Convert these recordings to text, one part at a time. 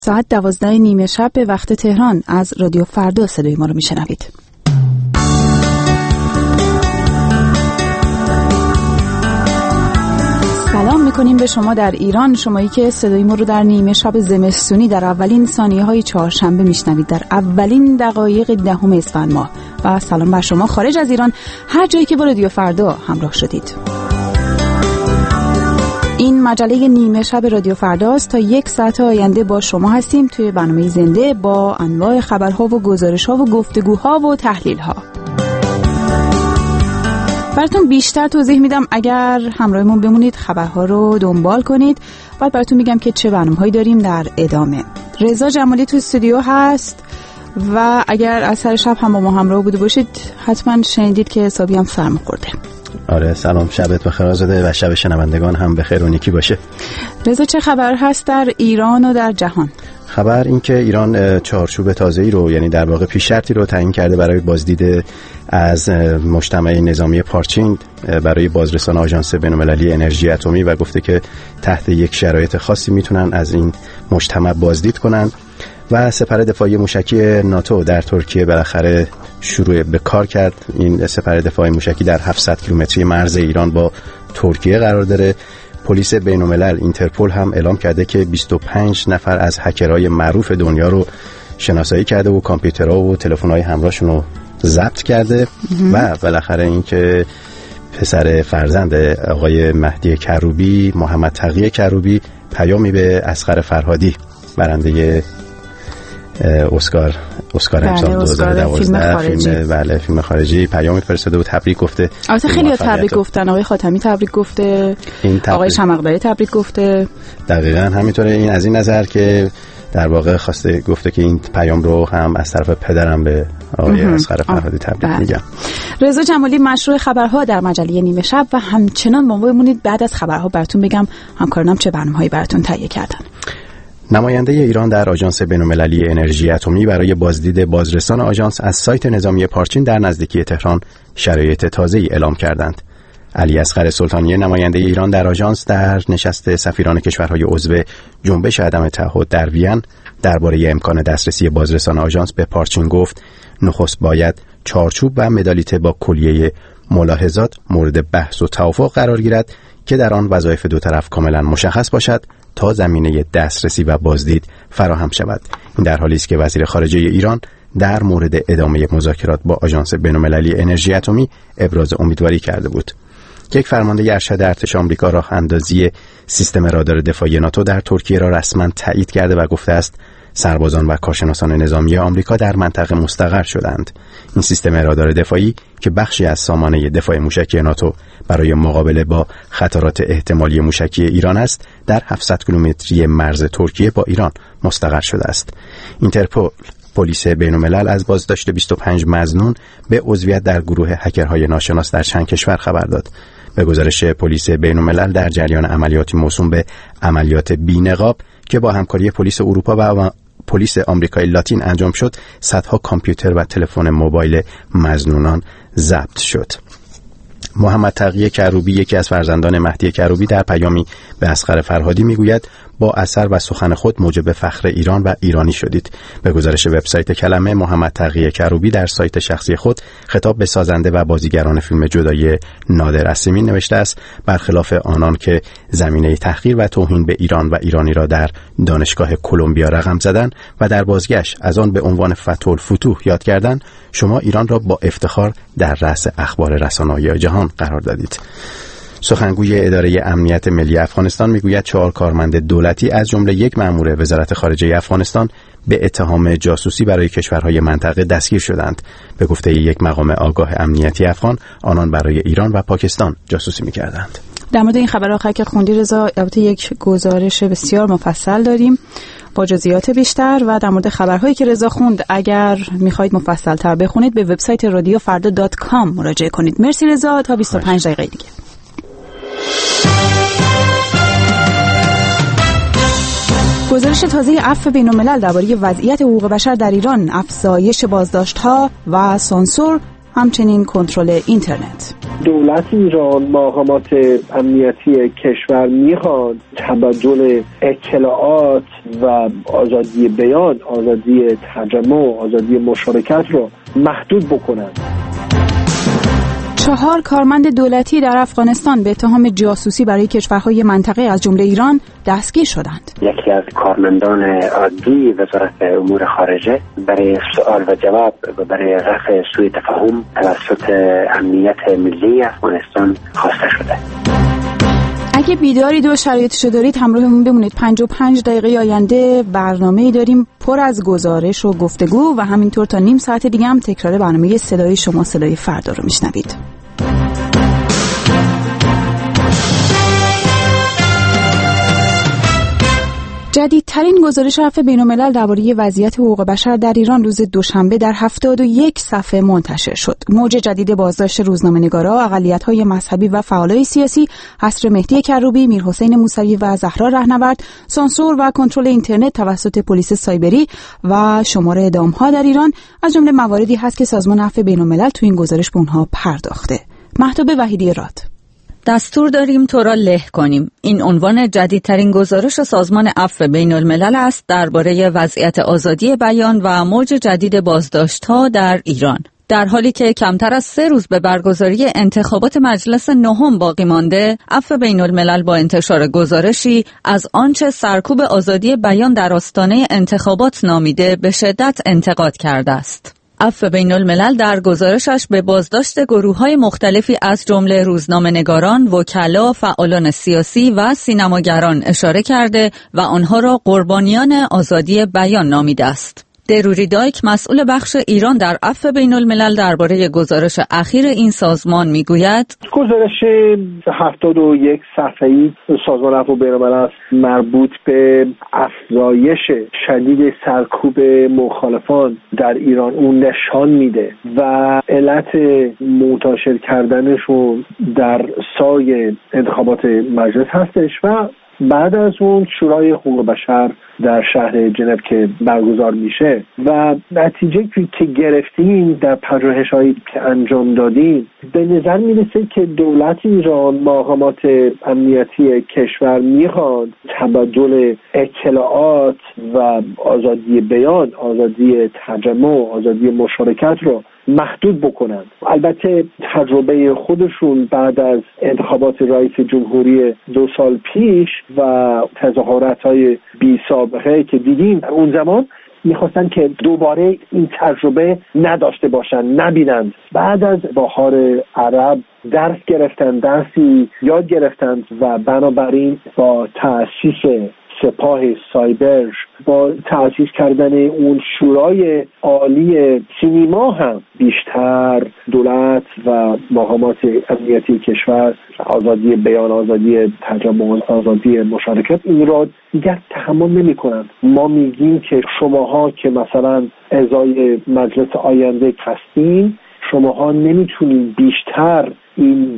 ساعت 12:30 شب به وقت تهران از رادیو فردا صدای ما رو میشنوید. سلام میکنیم به شما در ایران، شمایی که صدای ما رو در نیمه شب زمستونی در اولین ثانیه‌های چهارشنبه میشنوید، در اولین دقایق دهم اسفند ماه. و سلام بر شما خارج از ایران، هر جایی که با رادیو فردا همراه شدید. این مجله نیمه شب رادیو فرداست. تا 1 ساعت آینده با شما هستیم توی برنامه زنده با انواع خبرها و گزارش‌ها و گفتگوها و تحلیل‌ها. براتون بیشتر توضیح میدم اگر همراهمون بمونید، خبرها رو دنبال کنید. بعد براتون میگم که چه برنامه‌هایی داریم در ادامه. رضا جمالی تو استودیو هست و اگر از سر شب هم با ما همراه بوده باشید حتما شنیدید که حسابی هم سرما خورده. آره، سلام، شبت بخیر آزاده و شب شنوندگان هم بخیر و نیکی باشه. رضا، چه خبر هست در ایران و در جهان؟ خبر این که ایران چارچوب تازه‌ای رو، یعنی در واقع پیش شرطی رو تعیین کرده برای بازدید از مجتمع نظامی پارچین برای بازرسان آژانس بین‌المللی انرژی اتمی و گفته که تحت یک شرایط خاصی میتونن از این مجتمع بازدید کنن. و سپر دفاعی موشکی ناتو در ترکیه بالاخره شروع به کار کرد. این سپر دفاعی موشکی در 700 کیلومتری مرز ایران با ترکیه قرار داره. پلیس بین‌الملل اینترپل هم اعلام کرده که 25 نفر از هکرهای معروف دنیا رو شناسایی کرده و کامپیوترها و تلفن‌های همراهشون رو ضبط کرده. و بالاخره این که پسر فرزند آقای مهدی کروبی، محمد تقی کروبی، پیامی به اصغر فرهادی برنده اسکار امسال 2012 فیلم خارجی پیامی فرستاده و تبریک گفته. البته خیلی تبریک گفتن، آقای خاتمی تبریک گفته، آقای شمقداری تبریک گفته. دقیقاً همینطوره. این از این نظر که در واقع گفته که این پیام رو هم از طرف پدرم به آقای اصغر فرهادی تبریک میگم. رضا جمالی، مشروع خبرها در مجله نیمه شب و همچنان با ما بمونید. بعد از خبرها براتون بگم همکارانم چه برنامه‌هایی براتون تهیه کردن. نماینده ایران در آژانس بین‌المللی انرژی اتمی برای بازدید بازرسان آژانس از سایت نظامی پارچین در نزدیکی تهران شرایط تازه‌ای اعلام کردند. علی اصغر سلطانی، نماینده ایران در آژانس، در نشست سفیران کشورهای عضو جنبش عدم تعهد در وین درباره امکان دسترسی بازرسان آژانس به پارچین گفت: نخست باید چارچوب و مدالیته با کلیه ملاحظات مورد بحث و توافق قرار گیرد که در آن وظایف دو طرف کاملا مشخص باشد تا زمینه دسترسی و بازدید فراهم شود. این در حالی است که وزیر خارجه ایران در مورد ادامه مذاکرات با آژانس بین‌المللی انرژی اتمی ابراز امیدواری کرده بود. یک فرمانده ارشد ارتش آمریکا راه اندازی سیستم رادار دفاعی ناتو در ترکیه را رسما تایید کرده و گفته است سربازان و کارشناسان نظامی آمریکا در منطقه مستقر شدند. این سیستم رادار دفاعی که بخشی از سامانه دفاع موشکی ناتو برای مقابله با خطرات احتمالی موشکی ایران است، در 700 کیلومتری مرز ترکیه با ایران مستقر شده است. اینترپل، پلیس بین‌الملل، از بازداشت 25 مظنون به عضویت در گروه هکرهای ناشناس در چند کشور خبر داد. به گزارش پلیس بین‌الملل در جریان عملیاتی موسوم به عملیات بی‌نقاب که با همکاری پلیس اروپا و پلیس آمریکای لاتین انجام شد، صدها کامپیوتر و تلفن موبایل مظنونان ضبط شد. محمد تقی کروبی، یکی از فرزندان مهدی کروبی، در پیامی به اصغر فرهادی میگوید: با اثر و سخن خود موجب فخر ایران و ایرانی شدید. به گزارش وبسایت کلمه، محمد تقی کروبی در سایت شخصی خود خطاب به سازنده و بازیگران فیلم جدایی نادر اسیمی نوشته است: برخلاف آنان که زمینه تحقیر و توهین به ایران و ایرانی را در دانشگاه کلمبیا رقم زدن و در بازگشت از آن به عنوان فتح الفتوح یاد کردن، شما ایران را با افتخار در رأس اخبار رسانه‌های جهان قرار دادید. سخنگوی اداره امنیت ملی افغانستان میگوید 4 کارمند دولتی از جمله یک مأمور وزارت خارجه افغانستان به اتهام جاسوسی برای کشورهای منطقه دستگیر شدند. به گفته یک مقام آگاه امنیتی افغان، آنان برای ایران و پاکستان جاسوسی می‌کردند. در مورد این خبرها که خوندی رضا، البته یک گزارش بسیار مفصل داریم با جزئیات بیشتر و در مورد خبرهایی که رضا خوند اگر می‌خواید مفصل‌تر بخونید به وبسایت radiofarda.com مراجعه کنید. مرسی رضا، تا 25 دقیقه دیگه. گزارش تازه عفو بین‌الملل درباره وضعیت حقوق بشر در ایران، افزایش بازداشت‌ها و سانسور، همچنین کنترل اینترنت. دولت ایران مقامات امنیتی کشور میخواد تبادل اطلاعات و آزادی بیان، آزادی تجمع، آزادی مشارکت رو محدود بکنند. 4 کارمند دولتی در افغانستان به اتهام جاسوسی برای کشورهای منطقه از جمله ایران دستگیر شدند. یکی از کارمندان عادی وزارت امور خارجه برای سوال و جواب و برای رفع سوء تفاهم توسط امنیت ملی افغانستان خواسته شده. اگه بیدارید و شرایطشو دارید همراهمون بمونید. 55 دقیقه آینده برنامه‌ای داریم پر از گزارش و گفتگو و همینطور تا نیم ساعت دیگه هم تکرار برنامه صدای شما صدای فردا رو میشنوید. جدیدترین گزارش عفو بین‌الملل درباره وضعیت حقوق بشر در ایران روز دوشنبه در 71 صفحه منتشر شد. موج جدید بازداشت روزنامه‌نگارا، اقلیت‌های مذهبی و فعالای سیاسی، حصر مهدی کروبی، میرحسین موسوی و زهرا رهنورد، سانسور و کنترل اینترنت توسط پلیس سایبری و شمار اعدام‌ها در ایران از جمله مواردی هست که سازمان عفو بین‌الملل تو این گزارش به اونها پرداخته. مهتاب وحیدی راد. دستور داریم تو را له کنیم. این عنوان جدیدترین گزارش سازمان عفو بین‌الملل است درباره وضعیت آزادی بیان و موج جدید بازداشت‌ها در ایران. در حالی که کمتر از 3 روز به برگزاری انتخابات مجلس نهم باقی مانده، عفو بین‌الملل با انتشار گزارشی از آنچه سرکوب آزادی بیان در آستانه انتخابات نامیده به شدت انتقاد کرده است. عفو بین‌الملل در گزارشش به بازداشت گروه‌های مختلفی از جمله روزنامه‌نگاران، وکلا، فعالان سیاسی و سینماگران اشاره کرده و آنها را قربانیان آزادی بیان نامیده است. دروری دایک مسئول بخش ایران در عفو بین‌الملل درباره گزارش اخیر این سازمان میگوید: گزارش 71 صفحه‌ای سازمان عفو بین‌الملل است مربوط به افزایش شدید سرکوب مخالفان در ایران اون نشان میده و علت منتشر کردنشون در سای انتخابات مجلس هستش و بعد از اون شورای حقوق بشر در شهر ژنو که برگزار میشه و نتیجه که گرفتیم در پژوهش‌هایی که انجام دادیم به نظر میرسه که دولت ایران مقامات امنیتی کشور میخواد تبادل اطلاعات و آزادی بیان، آزادی تجمع، آزادی مشارکت رو محدود بکنند. البته تجربه خودشون بعد از انتخابات رئیس جمهوری 2 سال پیش و تظاهرات‌های بی سابقه که دیدیم اون زمان میخواستن که دوباره این تجربه نداشته باشن، نبینند. بعد از بهار عرب درس گرفتن، درسی یاد گرفتند و بنابراین با تأسیس سپاه سایبر، با تأسیس کردن اون شورای عالی سینما هم بیشتر دولت و مقامات امنیتی کشور آزادی بیان، آزادی تجمع، آزادی مشارکت این را دیگر تحمل نمی کنند. ما میگیم که شماها که مثلا اعضای مجلس آینده هستین، شماها نمیتونید بیشتر این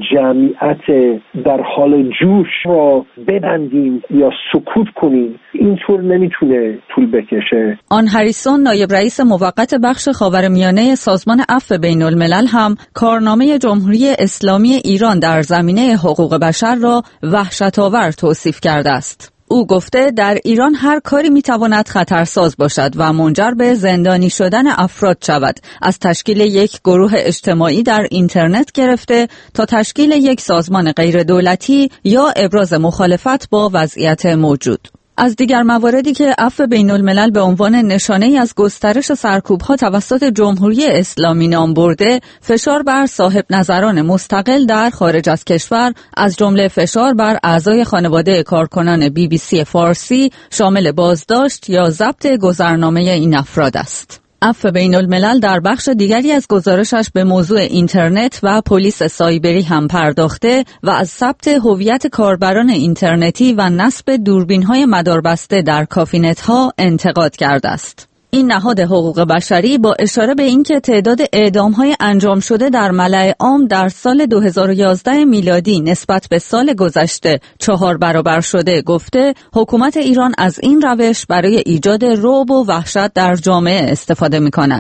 جمعیت در حال جوش را ببندین یا سکوت کنین. اینطور نمیتونه طول بکشه. آن هریسون نایب رئیس موقت بخش خاورمیانه سازمان عفو بین‌الملل هم کارنامه جمهوری اسلامی ایران در زمینه حقوق بشر را وحشت‌آور توصیف کرده است. او گفته در ایران هر کاری میتواند خطرساز باشد و منجر به زندانی شدن افراد شود، از تشکیل یک گروه اجتماعی در اینترنت گرفته تا تشکیل یک سازمان غیر دولتی یا ابراز مخالفت با وضعیت موجود. از دیگر مواردی که عفو بین‌الملل به عنوان نشانه‌ای از گسترش سرکوب‌ها توسط جمهوری اسلامی نام برده، فشار بر صاحب نظران مستقل در خارج از کشور، از جمله فشار بر اعضای خانواده کارکنان BBC فارسی شامل بازداشت یا ضبط گذرنامه این افراد است. عفو بین‌الملل در بخش دیگری از گزارشش به موضوع اینترنت و پلیس سایبری هم پرداخته و از ثبت هویت کاربران اینترنتی و نصب دوربین‌های مداربسته در کافینت‌ها انتقاد کرده است. این نهاد حقوق بشری با اشاره به اینکه تعداد اعدام‌های انجام شده در ملأ عام در سال 2011 میلادی نسبت به سال گذشته 4 برابر شده، گفته حکومت ایران از این روش برای ایجاد رعب و وحشت در جامعه استفاده می‌کند.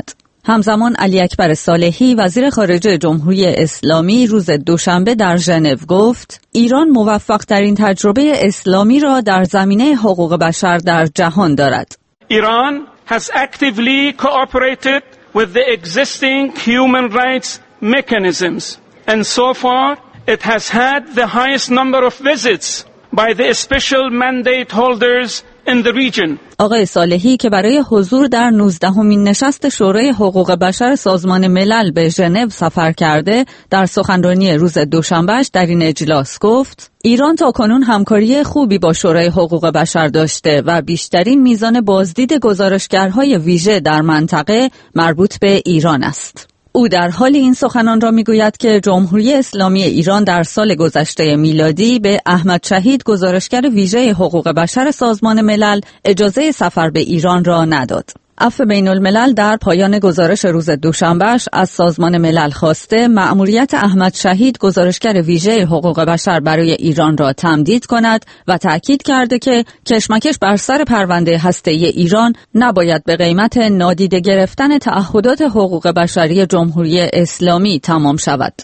همزمان علی اکبر صالحی وزیر خارجه جمهوری اسلامی روز دوشنبه در ژنو گفت ایران موفق‌ترین تجربه اسلامی را در زمینه حقوق بشر در جهان دارد. Iran has actively cooperated with the existing human rights mechanisms and so far it has had the highest number of visits by the special mandate holders in the region. آقای صالحی که برای حضور در 19مین نشست شورای حقوق بشر سازمان ملل به ژنو سفر کرده، در سخنرانی روز دوشنبهش در این اجلاس گفت ایران تاکنون همکاری خوبی با شورای حقوق بشر داشته و بیشترین میزان بازدید گزارشگرهای ویژه در منطقه مربوط به ایران است. او در حال این سخنان را میگوید که جمهوری اسلامی ایران در سال گذشته میلادی به احمد شهید گزارشگر ویژه حقوق بشر سازمان ملل اجازه سفر به ایران را نداد. عفو بین الملل در پایان گزارش روز دوشنبهش از سازمان ملل خواسته مأموریت احمد شهید گزارشگر ویژه حقوق بشر برای ایران را تمدید کند و تأکید کرده که کشمکش بر سر پرونده هسته‌ای ایران نباید به قیمت نادیده گرفتن تعهدات حقوق بشری جمهوری اسلامی تمام شود.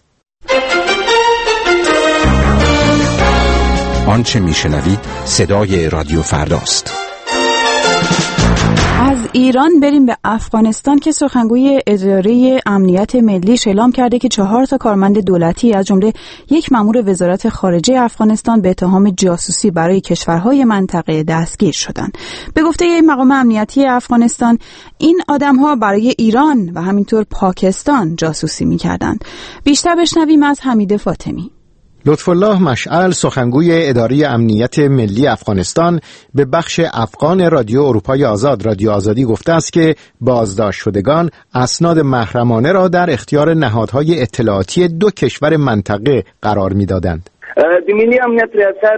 آنچه میشنوید صدای رادیو فرداست. از ایران بریم به افغانستان که سخنگوی اداره امنیت ملی اعلام کرده که 4 کارمند دولتی از جمله یک مأمور وزارت خارجه افغانستان به اتهام جاسوسی برای کشورهای منطقه دستگیر شدند. به گفته مقام امنیتی افغانستان این آدم‌ها برای ایران و همینطور پاکستان جاسوسی می‌کردند. بیشتر بشنویم از حمید فاطمی. لطفالله مشعل سخنگوی اداره امنیت ملی افغانستان به بخش افغان رادیو اروپای آزاد رادیو آزادی گفته است که بازداشت شدگان اسناد محرمانه را در اختیار نهادهای اطلاعاتی 2 کشور منطقه قرار می‌دادند. ملی امنیت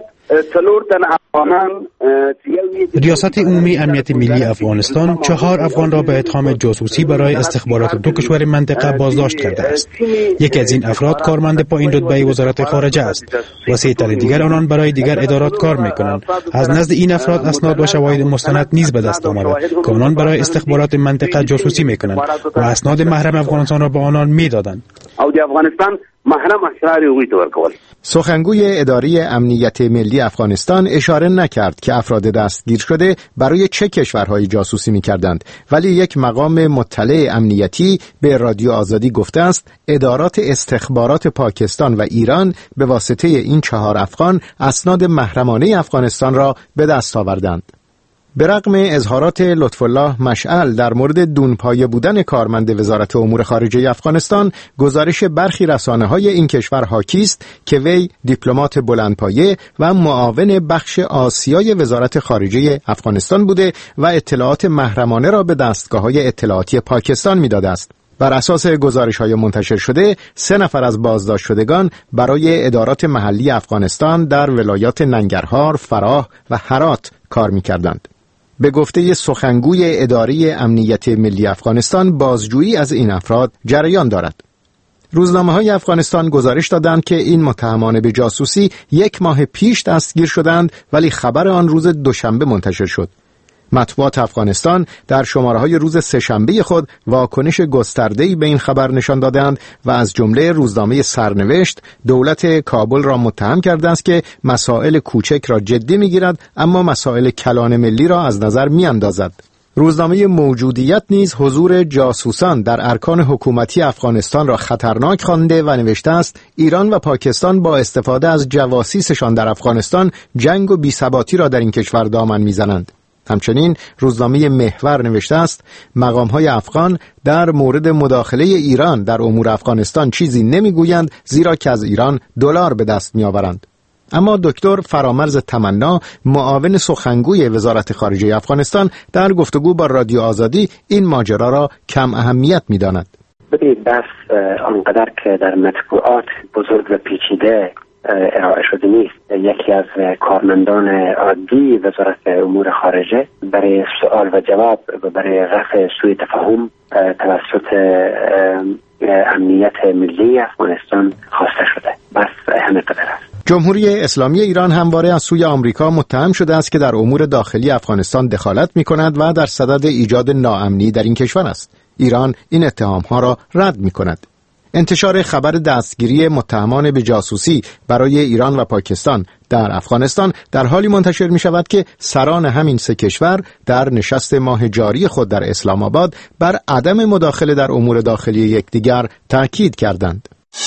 ریاست عمومی امنیت ملی افغانستان 4 افغان را به اتهام جاسوسی برای استخبارات 2 کشور منطقه بازداشت کرده است. یکی از این افراد کارمند پایین رتبه وزارت خارجه است و 3 تن دیگر آنان برای دیگر ادارات کار می‌کنند. از نزد این افراد اسناد و شواهد مستند نیز به دست آمده که آنان برای استخبارات منطقه جاسوسی می‌کنند و اسناد محرم افغانستان را به آنان می‌دادند. سخنگوی اداره امنیت ملی افغانستان اشاره نکرد که افراد دستگیر شده برای چه کشورهایی جاسوسی می‌کردند، ولی یک مقام مطلع امنیتی به رادیو آزادی گفته است ادارات استخبارات پاکستان و ایران به واسطه این 4 افغان اسناد محرمانه افغانستان را به دست آوردند. به رغم اظهارات لطفالله مشعل در مورد دونپایه بودن کارمند وزارت امور خارجه افغانستان، گزارش برخی رسانه‌های این کشور حاکی است که وی دیپلمات بلندپایه و معاون بخش آسیای وزارت خارجه افغانستان بوده و اطلاعات محرمانه را به دستگاه‌های اطلاعاتی پاکستان می‌داده است. بر اساس گزارش‌های منتشر شده 3 نفر از بازداشت شدگان برای ادارات محلی افغانستان در ولایات ننگرهار، فراه و هرات کار می‌کردند. به گفته سخنگوی اداره امنیت ملی افغانستان بازجویی از این افراد جریان دارد. روزنامه‌های افغانستان گزارش دادند که این متهمان به جاسوسی 1 ماه پیش دستگیر شدند ولی خبر آن روز دوشنبه منتشر شد. مطبوعات افغانستان در شماره‌های روز سه‌شنبه خود واکنش گسترده‌ای به این خبر نشان دادند و از جمله روزنامه سرنوشت دولت کابل را متهم کرده است که مسائل کوچک را جدی می‌گیرد اما مسائل کلان ملی را از نظر می‌اندازد. روزنامه موجودیت نیز حضور جاسوسان در ارکان حکومتی افغانستان را خطرناک خوانده و نوشته است ایران و پاکستان با استفاده از جواسیسشان در افغانستان جنگ و بی‌ثباتی را در این کشور دامن می‌زنند. همچنین روزنامه محور نوشته است مقام‌های افغان در مورد مداخله ایران در امور افغانستان چیزی نمیگویند زیرا که از ایران دلار به دست میآورند. اما دکتر فرامرز تمنا معاون سخنگوی وزارت خارجه افغانستان در گفتگو با رادیو آزادی این ماجرا را کم اهمیت می‌داند. ببینید بحث آنقدر که در مطبوعات بزرگ و پیچیده ارائه شده نیست. یکی از کارمندان عادی وزارت امور خارجه برای سوال و جواب و برای رفع سوء تفاهم توسط امنیت ملی افغانستان خواسته شده. بس همه قدر است. جمهوری اسلامی ایران همواره از سوی آمریکا متهم شده است که در امور داخلی افغانستان دخالت می‌کند و در صدد ایجاد ناامنی در این کشور است. ایران این اتهام‌ها را رد می‌کند. انتشار خبر دستگیری متهمان به جاسوسی برای ایران و پاکستان در افغانستان در حالی منتشر می شود که سران همین سه کشور در نشست ماه جاری خود در اسلام آباد بر عدم مداخله در امور داخلی یکدیگر تاکید کردند.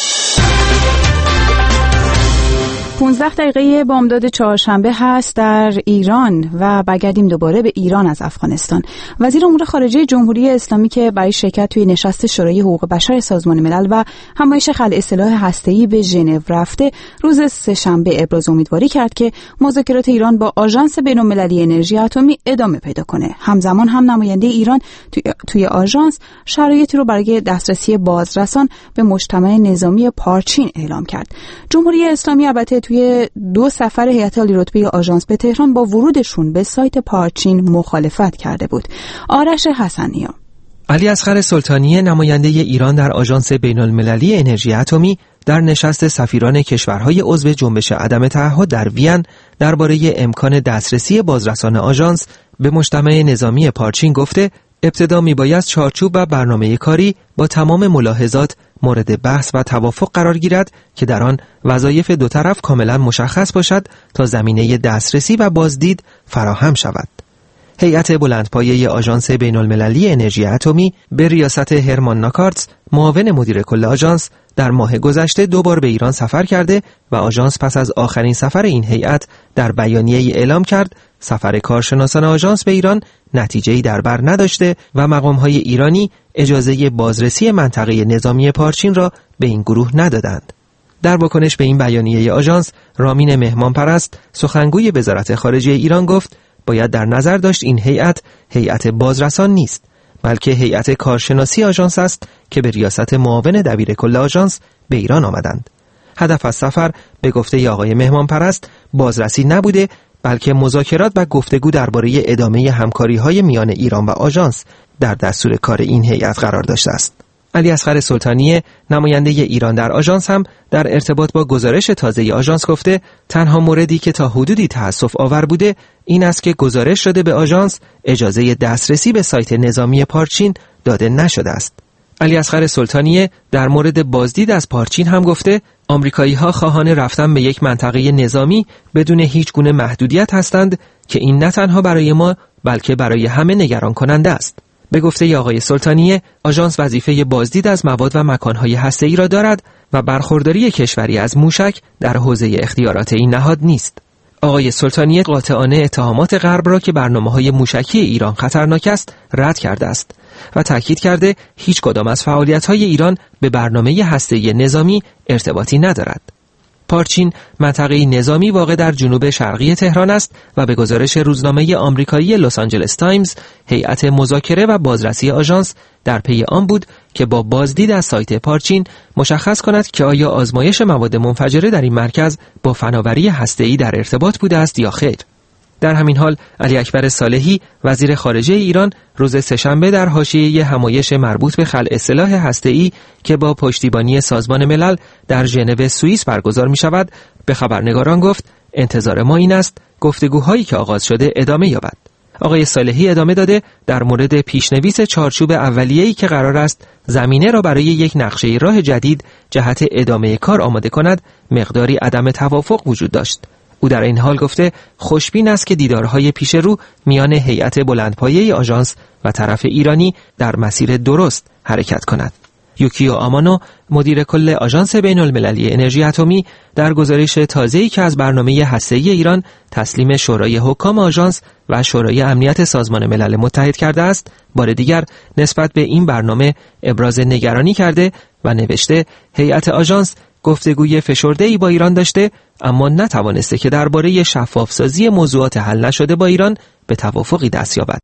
15 دقیقه بامداد چهارشنبه هست در ایران و برگردیم دوباره به ایران از افغانستان. وزیر امور خارجه جمهوری اسلامی که برای شرکت توی نشست شورای حقوق بشر سازمان ملل و همایش خلع سلاح هسته‌ای به ژنو رفته، روز سه‌شنبه ابراز امیدواری کرد که مذاکرات ایران با آژانس بین‌المللی انرژی اتمی ادامه پیدا کنه. همزمان هم نماینده ایران توی آژانس شرایطی رو برای دسترسی بازرسان به مجتمع نظامی پارچین اعلام کرد. جمهوری اسلامی البته توی 2 سفر هیئت عالی رتبه آژانس به تهران با ورودشون به سایت پارچین مخالفت کرده بود. آرش حسنیا. علیاصغر سلطانی نماینده ایران در آژانس بین‌المللی انرژی اتمی در نشست سفیران کشورهای عضو جنبش عدم تعهد در وین درباره امکان دسترسی بازرسان آژانس به مجتمع نظامی پارچین گفته ابتدا میباید چارچوب و برنامه کاری با تمام ملاحظات مورد بحث و توافق قرار گیرد که در آن وظایف دو طرف کاملا مشخص باشد تا زمینه دسترسی و بازدید فراهم شود. هیئت بلندپایه آژانس بین‌المللی انرژی اتمی به ریاست هرمان ناکارتس، معاون مدیر کل آژانس، در ماه گذشته 2 بار به ایران سفر کرده و آژانس پس از آخرین سفر این هیئت در بیانیه‌ای اعلام کرد سفر کارشناسان آژانس به ایران نتیجه‌ای در بر نداشته و مقام‌های ایرانی اجازه بازرسی منطقه نظامی پارچین را به این گروه ندادند. در واکنش به این بیانیه آژانس، رامین مهمانپرست، سخنگوی وزارت خارجه ایران گفت باید در نظر داشت این هیئت بازرسان نیست، بلکه هیئت کارشناسی آژانس است که به ریاست معاون دبیر کل آژانس به ایران آمدند. هدف از سفر به گفته آقای مهمانپرست بازرسی نبوده، بلکه مذاکرات و گفتگو درباره ادامه همکاری‌های میان ایران و آژانس در دستور کار این هیئت قرار داشته است. علیاصغر سلطانی نماینده ایران در آژانس هم در ارتباط با گزارش تازه آژانس گفته تنها موردی که تا حدودی تأسف آور بوده این است که گزارش شده به آژانس اجازه دسترسی به سایت نظامی پارچین داده نشده است. علیاصغر سلطانی در مورد بازدید از پارچین هم گفته آمریکایی‌ها خواهان رفتن به یک منطقه نظامی بدون هیچ گونه محدودیت هستند که این نه تنها برای ما بلکه برای همه نگران کننده است. به گفته آقای سلطانی، آژانس وظیفه بازدید از مواد و مکانهای هسته‌ای را دارد و برخورداری کشوری از موشک در حوزه اختیارات این نهاد نیست. آقای سلطانی قاطعانه اتهامات غرب را که برنامه‌های موشکی ایران خطرناک است رد کرده است و تاکید کرده هیچ کدام از فعالیت‌های ایران به برنامه هسته‌ای نظامی ارتباطی ندارد. پارچین منطقه نظامی واقع در جنوب شرقی تهران است و به گزارش روزنامه آمریکایی لس آنجلس تایمز، هیئت مذاکره و بازرسی آژانس در پی آن بود که با بازدید از سایت پارچین مشخص کند که آیا آزمایش مواد منفجره در این مرکز با فناوری هسته‌ای در ارتباط بوده است یا خیر. در همین حال علی اکبر صالحی وزیر خارجه ایران روز سه‌شنبه در حاشیه همایش مربوط به خلع سلاح هسته‌ای که با پشتیبانی سازمان ملل در ژنو سوئیس برگزار می‌شود به خبرنگاران گفت انتظار ما این است گفتگوهایی که آغاز شده ادامه یابد. آقای صالحی ادامه داده در مورد پیشنویس چارچوب اولیه‌ای که قرار است زمینه را برای یک نقشه راه جدید جهت ادامه کار آماده کند مقداری عدم توافق وجود داشت. او در این حال گفته خوشبین است که دیدارهای پیش رو میان هیئت بلندپایه آژانس و طرف ایرانی در مسیر درست حرکت کند. یوکیو آمانو مدیر کل آژانس بین‌المللی انرژی اتمی در گزارش تازه‌ای که از برنامه هسته‌ای ایران تسلیم شورای حکام آژانس و شورای امنیت سازمان ملل متحد کرده است، بار دیگر نسبت به این برنامه ابراز نگرانی کرده و نوشته هیئت آژانس گفتگوی فشرده‌ای با ایران داشته اما نتوانسته که درباره شفاف‌سازی موضوعات حل نشده با ایران به توافقی دست یابد.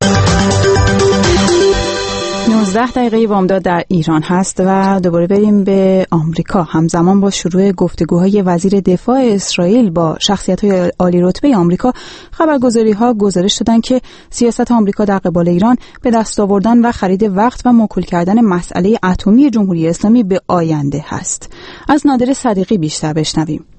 19 دقیقه بامداد در ایران هست و دوباره بریم به آمریکا. همزمان با شروع گفتگوهای وزیر دفاع اسرائیل با شخصیت‌های عالی رتبه آمریکا، خبرگزاری‌ها گزارش دادند که سیاست آمریکا در قبال ایران به دست آوردن و خرید وقت و موکول کردن مسئله اتمی جمهوری اسلامی به آینده هست. از نادر صدیقی بیشتر بشنویم.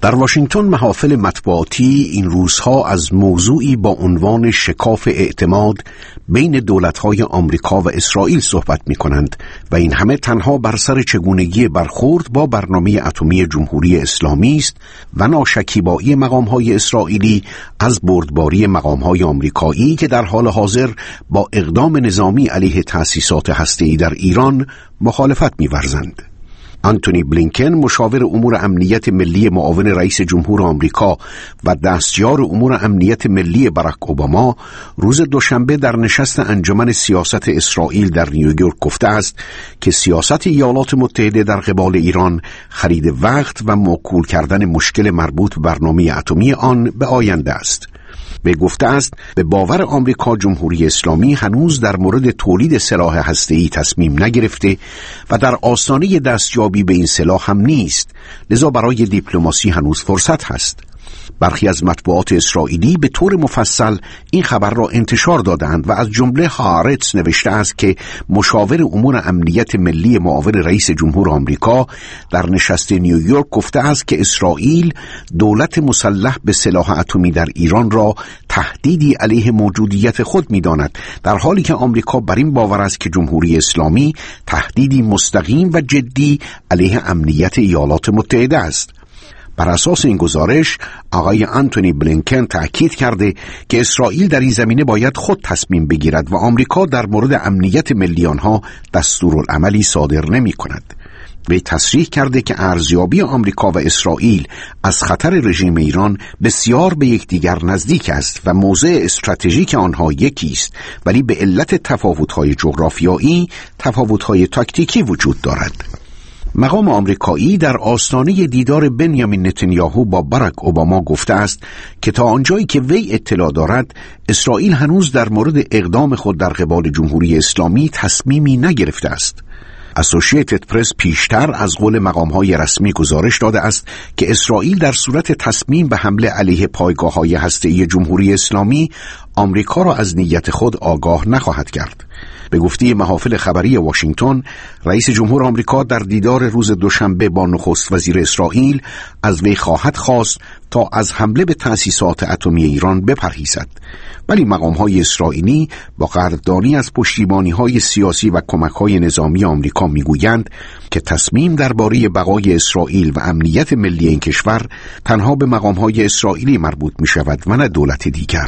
در واشنگتن محافل مطبوعاتی این روزها از موضوعی با عنوان شکاف اعتماد بین دولت‌های آمریکا و اسرائیل صحبت می‌کنند و این همه تنها بر سر چگونگی برخورد با برنامه اتمی جمهوری اسلامی است و ناشکیبایی مقام‌های اسرائیلی از بردباری مقام‌های آمریکایی که در حال حاضر با اقدام نظامی علیه تأسیسات هسته‌ای در ایران مخالفت می‌ورزند. آنتونی بلینکن مشاور امور امنیت ملی معاون رئیس جمهور آمریکا و دستیار امور امنیت ملی باراک اوباما روز دوشنبه در نشست انجمن سیاست اسرائیل در نیویورک گفته است که سیاست ایالات متحده در قبال ایران خرید وقت و موکول کردن مشکل مربوط به برنامه اتمی آن به آینده است. به گفته است به باور آمریکا جمهوری اسلامی هنوز در مورد تولید سلاح هسته‌ای تصمیم نگرفته و در آستانه دستیابی به این سلاح هم نیست، لذا برای دیپلماسی هنوز فرصت هست. برخی از مطبوعات اسرائیلی به طور مفصل این خبر را انتشار دادند و از جمله هارتز نوشته است که مشاور امور امنیت ملی معاون رئیس جمهور آمریکا در نشست نیویورک گفته است که اسرائیل دولت مسلح به سلاح اتمی در ایران را تهدیدی علیه موجودیت خود می‌داند، در حالی که آمریکا بر این باور است که جمهوری اسلامی تهدیدی مستقیم و جدی علیه امنیت ایالات متحده است. بر اساس این گزارش آقای آنتونی بلینکن تأکید کرده که اسرائیل در این زمینه باید خود تصمیم بگیرد و آمریکا در مورد امنیت ملی آنها دستورالعملی صادر نمی کند. وی تصریح کرده که ارزیابی آمریکا و اسرائیل از خطر رژیم ایران بسیار به یکدیگر نزدیک است و موضع استراتژیک آنها یکی است، ولی به علت تفاوت‌های جغرافیایی تفاوت‌های تاکتیکی وجود دارد. مقام آمریکایی در آستانه دیدار بنیامین نتانیاهو با باراک اوباما گفته است که تا آنجایی که وی اطلاع دارد اسرائیل هنوز در مورد اقدام خود در قبال جمهوری اسلامی تصمیمی نگرفته است. اسوسییتد پرس پیشتر از قول مقام‌های رسمی گزارش داده است که اسرائیل در صورت تصمیم به حمله علیه پایگاه‌های هسته‌ای جمهوری اسلامی آمریکا را از نیت خود آگاه نخواهد کرد. به گفته محافل خبری واشنگتن، رئیس جمهور آمریکا در دیدار روز دوشنبه با نخست وزیر اسرائیل از وی خواهد خواست تا از حمله به تأسیسات اتمی ایران بپرهیزد. ولی مقام‌های اسرائیلی با قدردانی از پشتیبانی‌های سیاسی و کمک‌های نظامی آمریکا می‌گویند که تصمیم درباره بقای اسرائیل و امنیت ملی این کشور تنها به مقام‌های اسرائیلی مربوط می‌شود و نه دولت دیگر.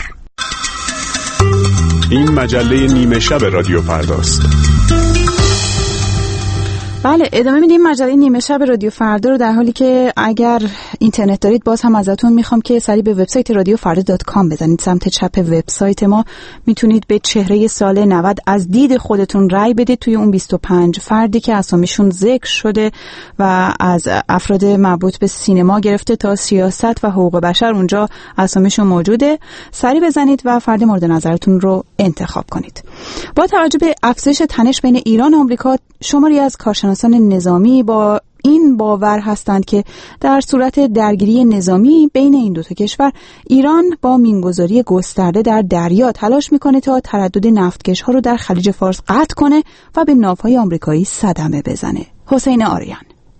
این مجله نیمه شب رادیو فرداست. بله، ادامه میدیم مجله نیمه شب رادیو فردا رو، در حالی که اگر اینترنت دارید باز هم ازتون میخوام که سریع به وبسایت radiofarda.com بزنید. سمت چپ وبسایت ما میتونید به چهره سال 90 از دید خودتون رأی بدید. توی اون 25 فردی که اسامیشون ذکر شده و از افراد مربوط به سینما گرفته تا سیاست و حقوق بشر اونجا اسامیشون موجوده. سریع بزنید و فرد مورد نظرتون رو انتخاب کنید. با توجه به افزایش تنش بین ایران و آمریکا، شماری از کارشناسان نظامی با این باور هستند که در صورت درگیری نظامی بین این دو تا کشور، ایران با مینگذاری گسترده در دریا تلاش میکنه تا تردد نفتکش‌ها رو در خلیج فارس قطع کنه و به ناوهای آمریکایی صدمه بزنه. حسین آریان.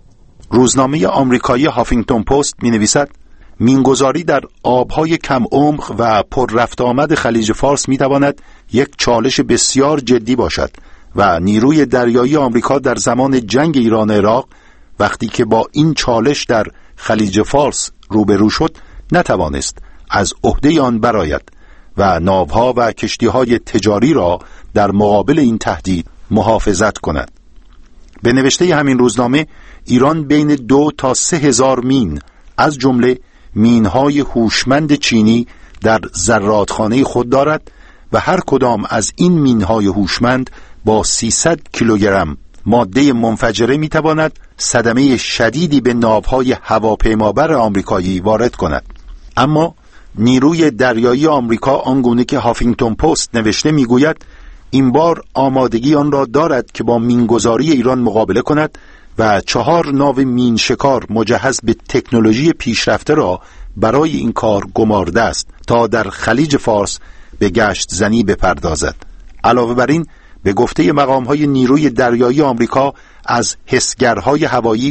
روزنامه آمریکایی هافینگتون پست می‌نویسد مینگذاری در آبهای کم عمق و پر رفت آمد خلیج فارس می‌تواند یک چالش بسیار جدی باشد و نیروی دریایی آمریکا در زمان جنگ ایران عراق وقتی که با این چالش در خلیج فارس روبرو شد نتوانست از عهده آن برآید و ناوها و کشتی‌های تجاری را در مقابل این تهدید محافظت کند. به نوشته همین روزنامه، ایران بین 2 تا 3 هزار مین از جمله مین‌های هوشمند چینی در زرادخانه خود دارد و هر کدام از این مین‌های هوشمند با 300 کیلوگرم ماده منفجره میتواند صدمه شدیدی به ناوهای هواپیمابر آمریکایی وارد کند. اما نیروی دریایی آمریکا آنگونه که هافینگتون پست نوشته میگوید این بار آمادگی آن را دارد که با مینگذاری ایران مقابله کند و 4 ناو مین شکار مجهز به تکنولوژی پیشرفته را برای این کار گمارده است تا در خلیج فارس به گشت زنی بپردازد. علاوه بر این، به گفته مقام‌های نیروی دریایی آمریکا از حسگرهای هوایی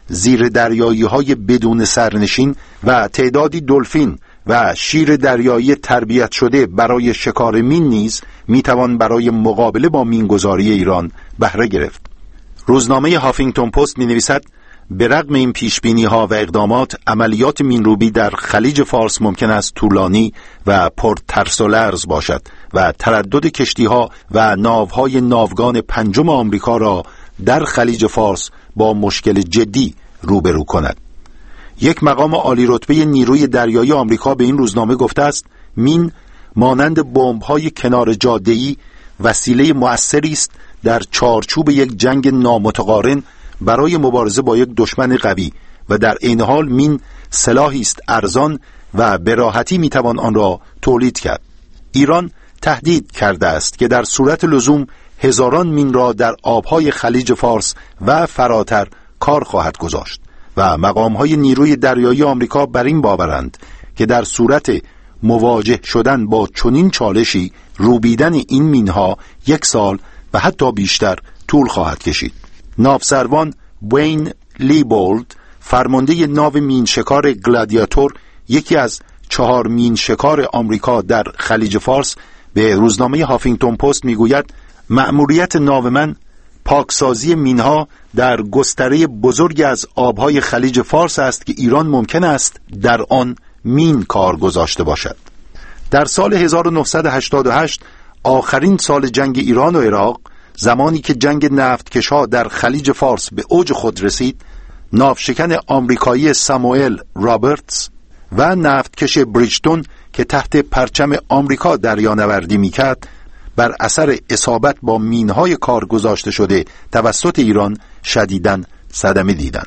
زیر دریایی های بدون سرنشین و تعدادی دلفین و شیر دریایی تربیت شده برای شکار مین نیز میتوان برای مقابله با مینگذاری ایران بهره گرفت. روزنامه هافینگتون پست مینویسد به رغم این پیشبینی‌ها و اقدامات، عملیات مینروبی در خلیج فارس ممکن است طولانی و پرترس و لرز باشد و تردد کشتی‌ها و ناوهای ناوگان پنجم آمریکا را در خلیج فارس با مشکل جدی روبرو کند. یک مقام عالی رتبه نیروی دریایی آمریکا به این روزنامه گفته است مین مانند بمب‌های کنار جاده‌ای وسیله مؤثری است در چارچوب یک جنگ نامتقارن برای مبارزه با یک دشمن قوی و در عین حال مین سلاحی است ارزان و به راحتی میتوان آن را تولید کرد. ایران تهدید کرده است که در صورت لزوم هزاران مین را در آبهای خلیج فارس و فراتر کار خواهد گذاشت و مقام‌های نیروی دریایی آمریکا بر این باورند که در صورت مواجه شدن با چنین چالشی روبیدن این مینها 1 سال و حتی بیشتر طول خواهد کشید. ناوسروان وین لیبولد، فرمانده ناو مینشکار گلادیاتور، یکی از 4 مینشکار آمریکا در خلیج فارس، به روزنامه هافینگتون پست میگوید مأموریت ناو من پاکسازی مینها در گستره بزرگی از آبهای خلیج فارس است که ایران ممکن است در آن مین کار گذاشته باشد. در سال 1988، آخرین سال جنگ ایران و عراق، زمانی که جنگ نفتکش‌ها در خلیج فارس به اوج خود رسید، ناوشکن آمریکایی ساموئل رابرتس و نفتکش بریجتون که تحت پرچم آمریکا دریانوردی می‌کرد، بر اثر اصابت با مین‌های کار گذاشته شده توسط ایران شدیداً صدمه دیدند.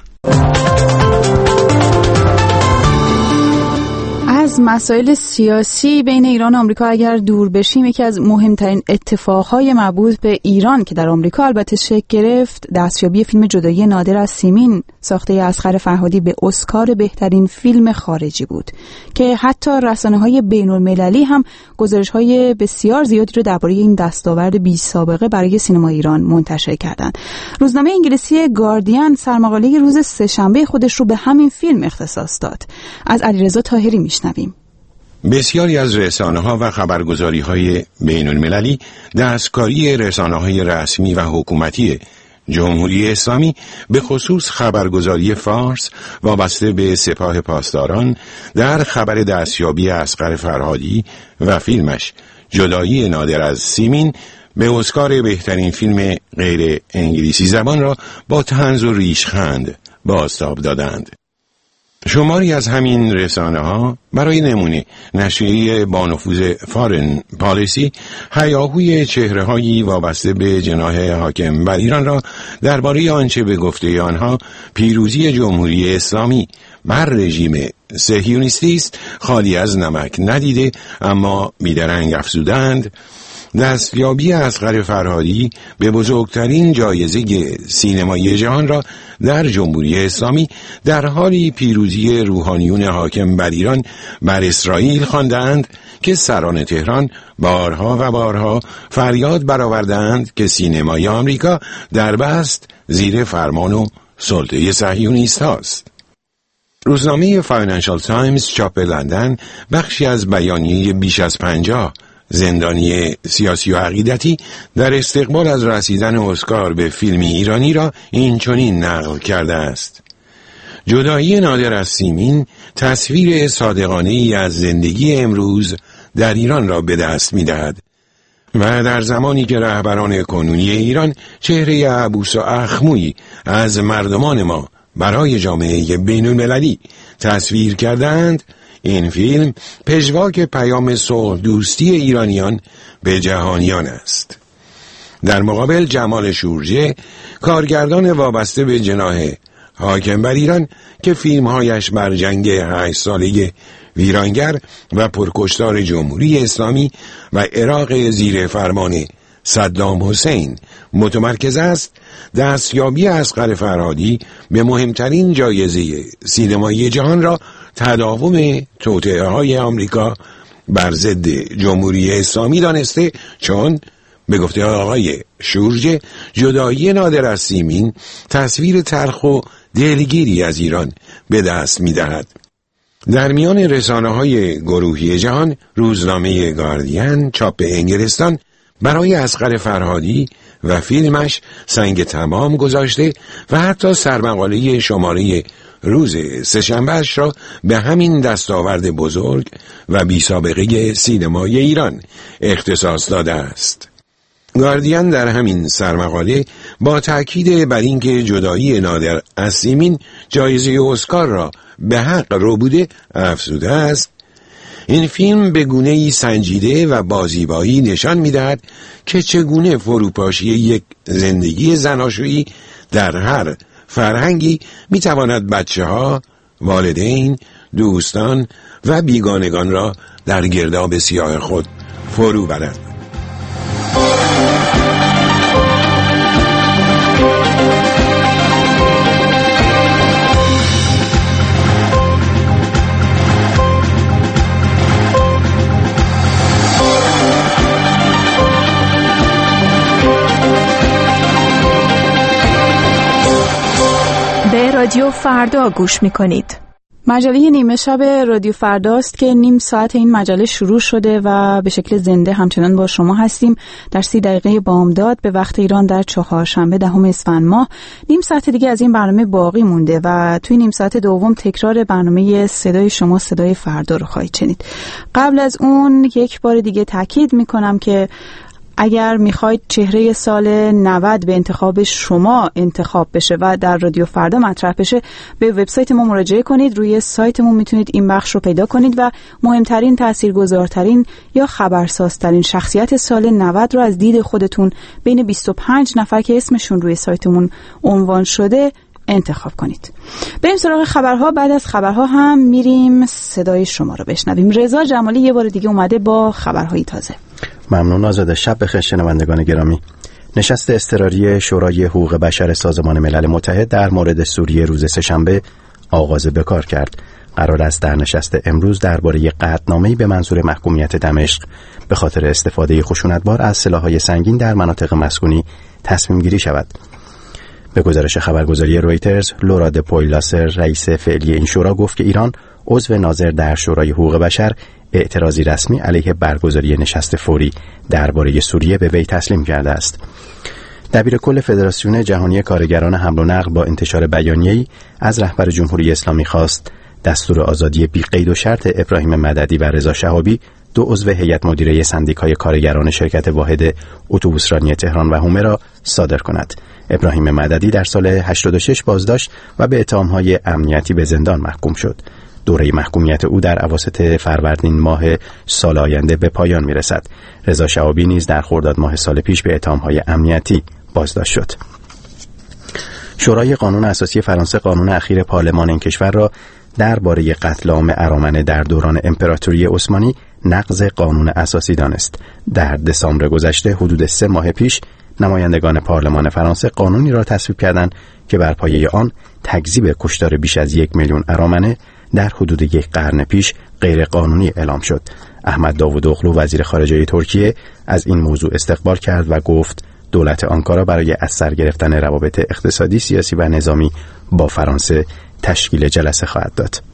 از مسائل سیاسی بین ایران و آمریکا اگر دور بشیم، یکی از مهمترین اتفاقهای مربوط به ایران که در آمریکا البته شکل گرفت، دستیابی فیلم جدایی نادر از سیمین ساخته اصغر فرهادی به اسکار بهترین فیلم خارجی بود که حتی رسانه‌های بین‌المللی هم گزارش‌های بسیار زیادی رو درباره این دستاورد بی سابقه برای سینما ایران منتشر کردند. روزنامه انگلیسی گاردین سرمقاله روز سه‌شنبه خودش رو به همین فیلم اختصاص داد. از علیرضا طاهری میشنویم. بسیاری از رسانه‌ها و خبرگزاری‌های بین‌المللی دستکاری رسانه‌های رسمی و حکومتی جمهوری اسلامی به خصوص خبرگزاری فارس وابسته به سپاه پاسداران در خبر دستیابی اصغر فرهادی و فیلمش جدایی نادر از سیمین به اسکار بهترین فیلم غیر انگلیسی زبان را با طنز و ریشخند بازتاب دادند. شماری از همین رسانه‌ها برای نمونه نشریه با نفوذ فارن پالیسی هیاهوی چهره‌هایی وابسته به جناح حاکم بر ایران را درباره آنچه به گفته آنها پیروزی جمهوری اسلامی بر رژیم صهیونیستی است خالی از نمک ندیده اما بیدرنگ افزودند دستیابی اصغر فرهادی به بزرگترین جایزه سینمایی جهان را در جمهوری اسلامی در حالی پیروزی روحانیون حاکم بر ایران بر اسرائیل خواندند که سران تهران بارها و بارها فریاد برآوردند که سینمای آمریکا در بست زیر فرمان و سلطه صهیونیست هاست. روزنامه فاینانشال تایمز چاپ لندن بخشی از بیانیه بیش از 50 زندانی سیاسی و عقیدتی در استقبال از رسیدن اسکار به فیلمی ایرانی را این چنین نقل کرده است: جدایی نادر از سیمین تصویر صادقانه‌ای از زندگی امروز در ایران را به دست می‌دهد و در زمانی که رهبران کنونی ایران چهره عبوس و اخمویی از مردمان ما برای جامعه بین‌المللی تصویر کردند، این فیلم پژواک پیام صلح دوستی ایرانیان به جهانیان است. در مقابل جمال شورجه، کارگردان وابسته به جناح حاکم بر ایران که فیلمهایش بر جنگ 8 ساله ویرانگر و پرکشتار جمهوری اسلامی و عراق زیر فرمان صدام حسین متمرکز است، دستیابی اصغر فرهادی به مهمترین جایزه سینمایی جهان را تداوم توطئه‌های آمریکا بر ضد جمهوری اسلامی دانسته، چون به گفته آقای شورجه، جدایی نادر از سیمین تصویر تلخ و دلگیری از ایران به دست می‌دهد. در میان رسانه‌های گروهی جهان، روزنامه گاردین چاپ انگلستان برای اصغر فرهادی و فیلمش سنگ تمام گذاشته و حتی سرمقاله شماره روز سه‌شنبه‌اش را به همین دستاورد بزرگ و بی سابقه سینمای ایران اختصاص داده است. گاردین در همین سرمقاله با تأکید بر اینکه جدایی نادر از سیمین جایزه اسکار را به حق رو بوده افزوده است: این فیلم به گونه‌ای سنجیده و با زیبایی نشان می‌دهد که چگونه فروپاشی یک زندگی زناشویی در هر فرهنگی می‌تواند بچه‌ها، والدین، دوستان و بیگانگان را در گرداب سیاه خود فرو برد. رادیو فردا گوش میکنید. مجله نیمه شب رادیو فرداست که نیم ساعت این مجله شروع شده و به شکل زنده همچنان با شما هستیم. در 30 دقیقه بامداد به وقت ایران در چهارشنبه 10 اسفند ماه نیم ساعت دیگه از این برنامه باقی مونده و توی نیم ساعت دوم تکرار برنامه صدای شما صدای فردا رو خواهید شنید. قبل از اون یک بار دیگه تاکید میکنم که اگر میخواید چهره سال 90 به انتخاب شما انتخاب بشه و در رادیو فردا مطرح بشه، به وبسایت ما مراجعه کنید. روی سایتمون میتونید این بخش رو پیدا کنید و مهمترین، تاثیرگذارترین یا خبرسازترین شخصیت سال 90 رو از دید خودتون بین 25 نفر که اسمشون روی سایتمون عنوان شده انتخاب کنید. بریم سراغ خبرها. بعد از خبرها هم میریم صدای شما رو بشنویم. رضا جمالی یه بار دیگه اومده با خبرهای تازه. ممنون آزاده. شب بخیر شنوندگان گرامی. نشست اضطراری شورای حقوق بشر سازمان ملل متحد در مورد سوریه روز سه‌شنبه آغاز به کار کرد. قرار است در نشست امروز درباره قطعنامه‌ای به منظور محکومیت دمشق به خاطر استفاده خشونتبار از سلاح‌های سنگین در مناطق مسکونی تصمیم گیری شود. به گزارش خبرگزاری رویترز، لورا دپویلاسر رئیس فعلی این شورا گفت که ایران عضو ناظر در شورای حقوق بشر اعتراضی رسمی علیه برگزاری نشست فوری درباره سوریه به وی تسلیم کرده است. دبیر کل فدراسیون جهانی کارگران حمل و نقل با انتشار بیانیه‌ای از رهبر جمهوری اسلامی خواست دستور آزادی بی قید و شرط ابراهیم مددی و رضا شهابی، دو عضو هیئت مدیره سندیکای کارگران شرکت واحد اتوبوسرانی تهران و حومه را صادر کند. ابراهیم مددی در سال 86 بازداشت و به اتهام‌های امنیتی به زندان محکوم شد. دوره محکومیت او در اواسط فروردین ماه سال آینده به پایان میرسد. رضا شهابی نیز در خرداد ماه سال پیش به اتهام‌های امنیتی بازداشت شد. شورای قانون اساسی فرانسه قانون اخیر پارلمان این کشور را درباره قتل عام ارامنه در دوران امپراتوری عثمانی نقض قانون اساسی دانست. در دسامبر گذشته حدود 3 ماه پیش نمایندگان پارلمان فرانسه قانونی را تصویب کردند که بر پایه آن تکذیب کشتار بیش از 1 میلیون ارامنه در حدود 1 قرن پیش غیر قانونی اعلام شد. احمد داوودوغلو وزیر خارجه ترکیه از این موضوع استقبال کرد و گفت دولت آنکارا برای از سر گرفتن روابط اقتصادی، سیاسی و نظامی با فرانسه تشکیل جلسه خواهد داد.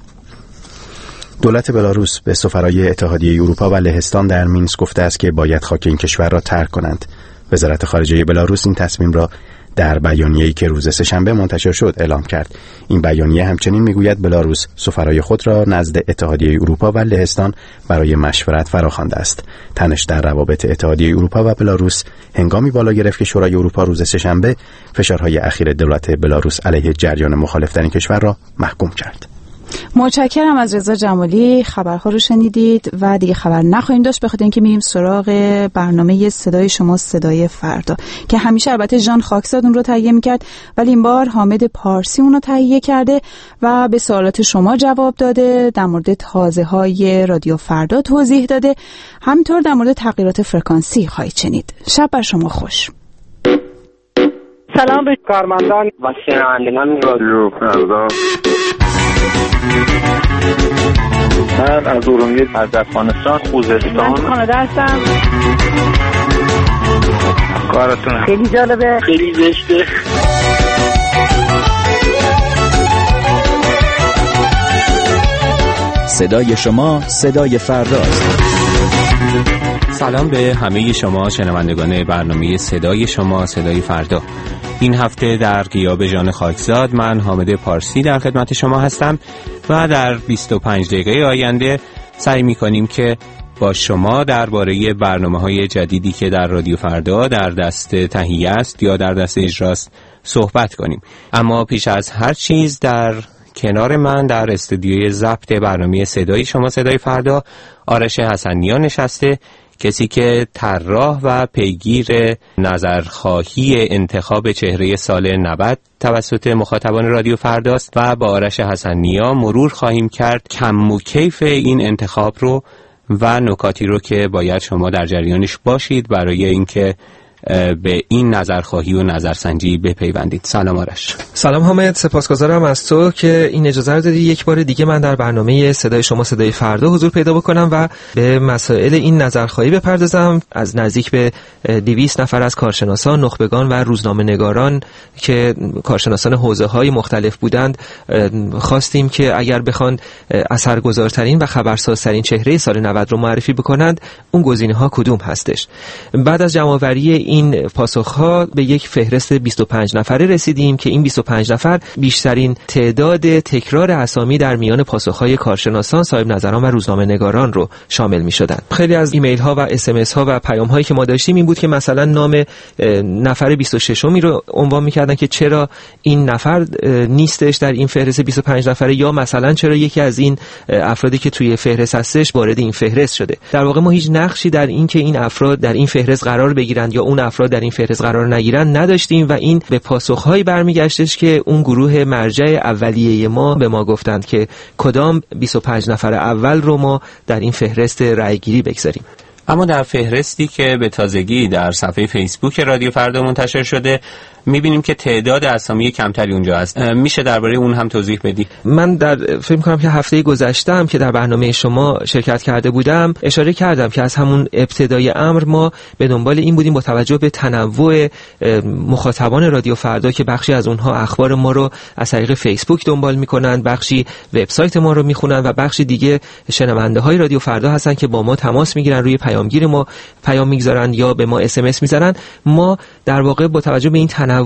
دولت بلاروس به سفرای اتحادیه اروپا و لهستان در مینسک گفته است که باید خاک این کشور را ترک کنند. وزارت خارجه بلاروس این تصمیم را در بیانیه‌ای که روز سه‌شنبه منتشر شد اعلام کرد. این بیانیه همچنین میگوید بلاروس سفرای خود را نزد اتحادیه اروپا و لهستان برای مشورت فراخوانده است. تنش در روابط اتحادیه اروپا و بلاروس هنگامی بالا گرفت که شورای اروپا روز سه‌شنبه فشارهای اخیر دولت بلاروس علیه جریان مخالف در این کشور را محکوم کرد. متشکرم از رضا جمالی. خبرها رو شنیدید و دیگه خبر نخواهیم داشت، بخاطر اینکه میریم سراغ برنامه صدای شما صدای فردا که همیشه البته ژان خاکزاد اون رو تهیه میکرد، ولی این بار حامد پارسی اون رو تهیه کرده و به سوالات شما جواب داده، در مورد تازه‌های رادیو فردا توضیح داده، همینطور در مورد تغییرات فرکانسی خواهید شنید. شب بر شما خوش. سلام به کارمندان و شنوندگان رادیو فردا. من از ارومیه از افغانستان خوزستان من کانادا هستم. کارتون خیلی جالبه، خیلی زشته. صدای شما صدای فرداست. سلام به همه شما شنوندگان برنامه صدای شما صدای فردا. این هفته در غیاب ژان خاکزاد من حامد پارسی در خدمت شما هستم و در 25 دقیقه آینده سعی می‌کنیم که با شما درباره برنامه‌های جدیدی که در رادیو فردا در دست تهیه است یا در دست اجراست صحبت کنیم. اما پیش از هر چیز در کنار من در استودیوی ضبط برنامه صدای شما صدای فردا آرش حسنیان نشسته، کسی که طراح و پیگیر نظرخواهی انتخاب چهره سال 90 توسط مخاطبان رادیو فرداست و با آرش حسنیا مرور خواهیم کرد کم و کیف این انتخاب رو و نکاتی رو که باید شما در جریانش باشید برای اینکه به این نظرخواهی و نظرسنجی بپیوندید. سلام آرش. سلام حامد، سپاسگزارم از تو که این اجازه رو دادی یک بار دیگه من در برنامه صدای شما صدای فردا حضور پیدا بکنم و به مسائل این نظرخواهی بپردازم. از نزدیک به 200 نفر از کارشناسان، نخبگان و روزنامه‌نگاران که کارشناسان حوزه‌های مختلف بودند خواستیم که اگر بخوان اثرگذارترین و خبرسازترین چهره سال 90 رو معرفی بکنند اون گزینه‌ها کدوم هستش. بعد از جمع‌آوری این پاسخ‌ها به یک فهرست 25 نفره رسیدیم که این 25 نفر بیشترین تعداد تکرار اسامی در میان پاسخ‌های کارشناسان، صاحب نظران و روزنامه‌نگاران رو شامل می‌شدند. خیلی از ایمیل‌ها و اس‌ام‌اس‌ها و پیام‌هایی که ما داشتیم این بود که مثلا نام نفر 26می رو عنوان می‌کردن که چرا این نفر نیستش در این فهرست 25 نفره، یا مثلا چرا یکی از این افرادی که توی فهرست هستش وارد این فهرست شده. در واقع ما هیچ نقشی در این که این افراد در این فهرست قرار بگیرند یا اون افراد در این فهرست قرار نگیرن نداشتیم و این به پاسخهایی برمیگشتش که اون گروه مرجع اولیه ما به ما گفتند که کدام 25 نفر اول رو ما در این فهرست رأیگیری بگذاریم. اما در فهرستی که به تازگی در صفحه فیسبوک رادیو فردا منتشر شده می‌بینیم که تعداد اسامی کمتری اونجا هست. میشه درباره اون هم توضیح بدی؟ من فکر می‌کنم که هفته گذشته که در برنامه شما شرکت کرده بودم اشاره کردم که از همون ابتدای امر ما به دنبال این بودیم با توجه به تنوع مخاطبان رادیو فردا که بخشی از اونها اخبار ما رو از طریق فیسبوک دنبال می‌کنن، بخشی وبسایت ما رو می‌خونن و بخشی دیگه شنونده‌های رادیو فردا هستن که با ما تماس می‌گیرن، روی پیامگیر ما پیام می‌گذارن یا به ما اس‌ام‌اس می‌زنن. ما در واقع با توجه به این تنوع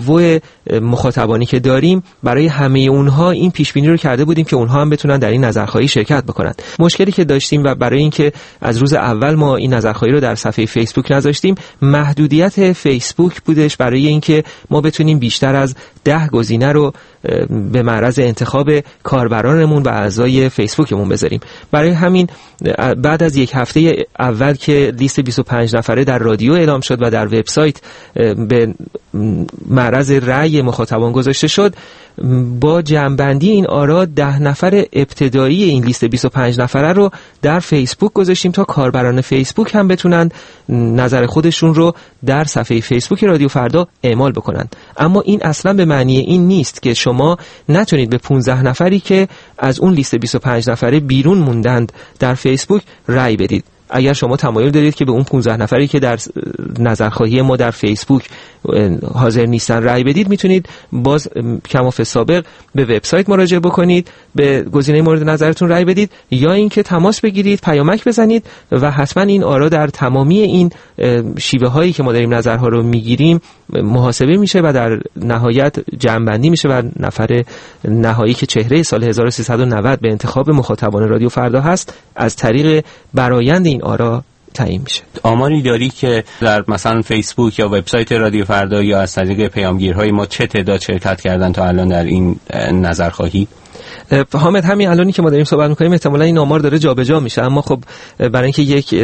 مخاطبانی که داریم برای همه اونها این پیش بینی رو کرده بودیم که اونها هم بتونن در این نظرخواهی شرکت بکنن. مشکلی که داشتیم و برای اینکه از روز اول ما این نظرخواهی رو در صفحه فیسبوک نذاشتیم، محدودیت فیسبوک بودش برای اینکه ما بتونیم بیشتر از 10 گزینه رو به معرض انتخاب کاربرانمون و اعضای فیسبوکمون بذاریم. برای همین بعد از یک هفته اول که لیست 25 نفره در رادیو اعلام شد و در وبسایت به معرض رأی مخاطبان گذاشته شد، با جمع‌بندی این آرا 10 نفر ابتدایی این لیست 25 نفره رو در فیسبوک گذاشتیم تا کاربران فیسبوک هم بتونن نظر خودشون رو در صفحه فیسبوک رادیو فردا اعمال بکنن. اما این اصلا به معنی این نیست که شما نتونید به 15 نفری که از اون لیست 25 نفره بیرون موندند در فیسبوک رأی بدید. اگر شما تمایل دارید که به اون 15 نفری که در نظرخواهی ما در فیسبوک حاضر نیستن رأی بدید، میتونید باز کماف سابق به وبسایت مراجعه بکنید، به گزینه مورد نظرتون رأی بدید، یا اینکه تماس بگیرید، پیامک بزنید و حتما این آرا در تمامی این شیوه هایی که ما داریم نظرها رو میگیریم محاسبه میشه و در نهایت جمع‌بندی میشه و نفر نهایی که چهره سال 1390 به انتخاب مخاطبان رادیو فردا هست از طریق برآیند این آرا تعیین میشه. آماری داری که در مثلا فیسبوک یا وبسایت رادیو فردا یا از طریق پیامگیرهای ما چه تعداد شرکت کردن تا الان در این نظرخواهی؟ حامد، همین الانی که ما داریم صحبت می‌کنیم احتمالاً این آمار داره جابجا میشه، اما خب برای اینکه یک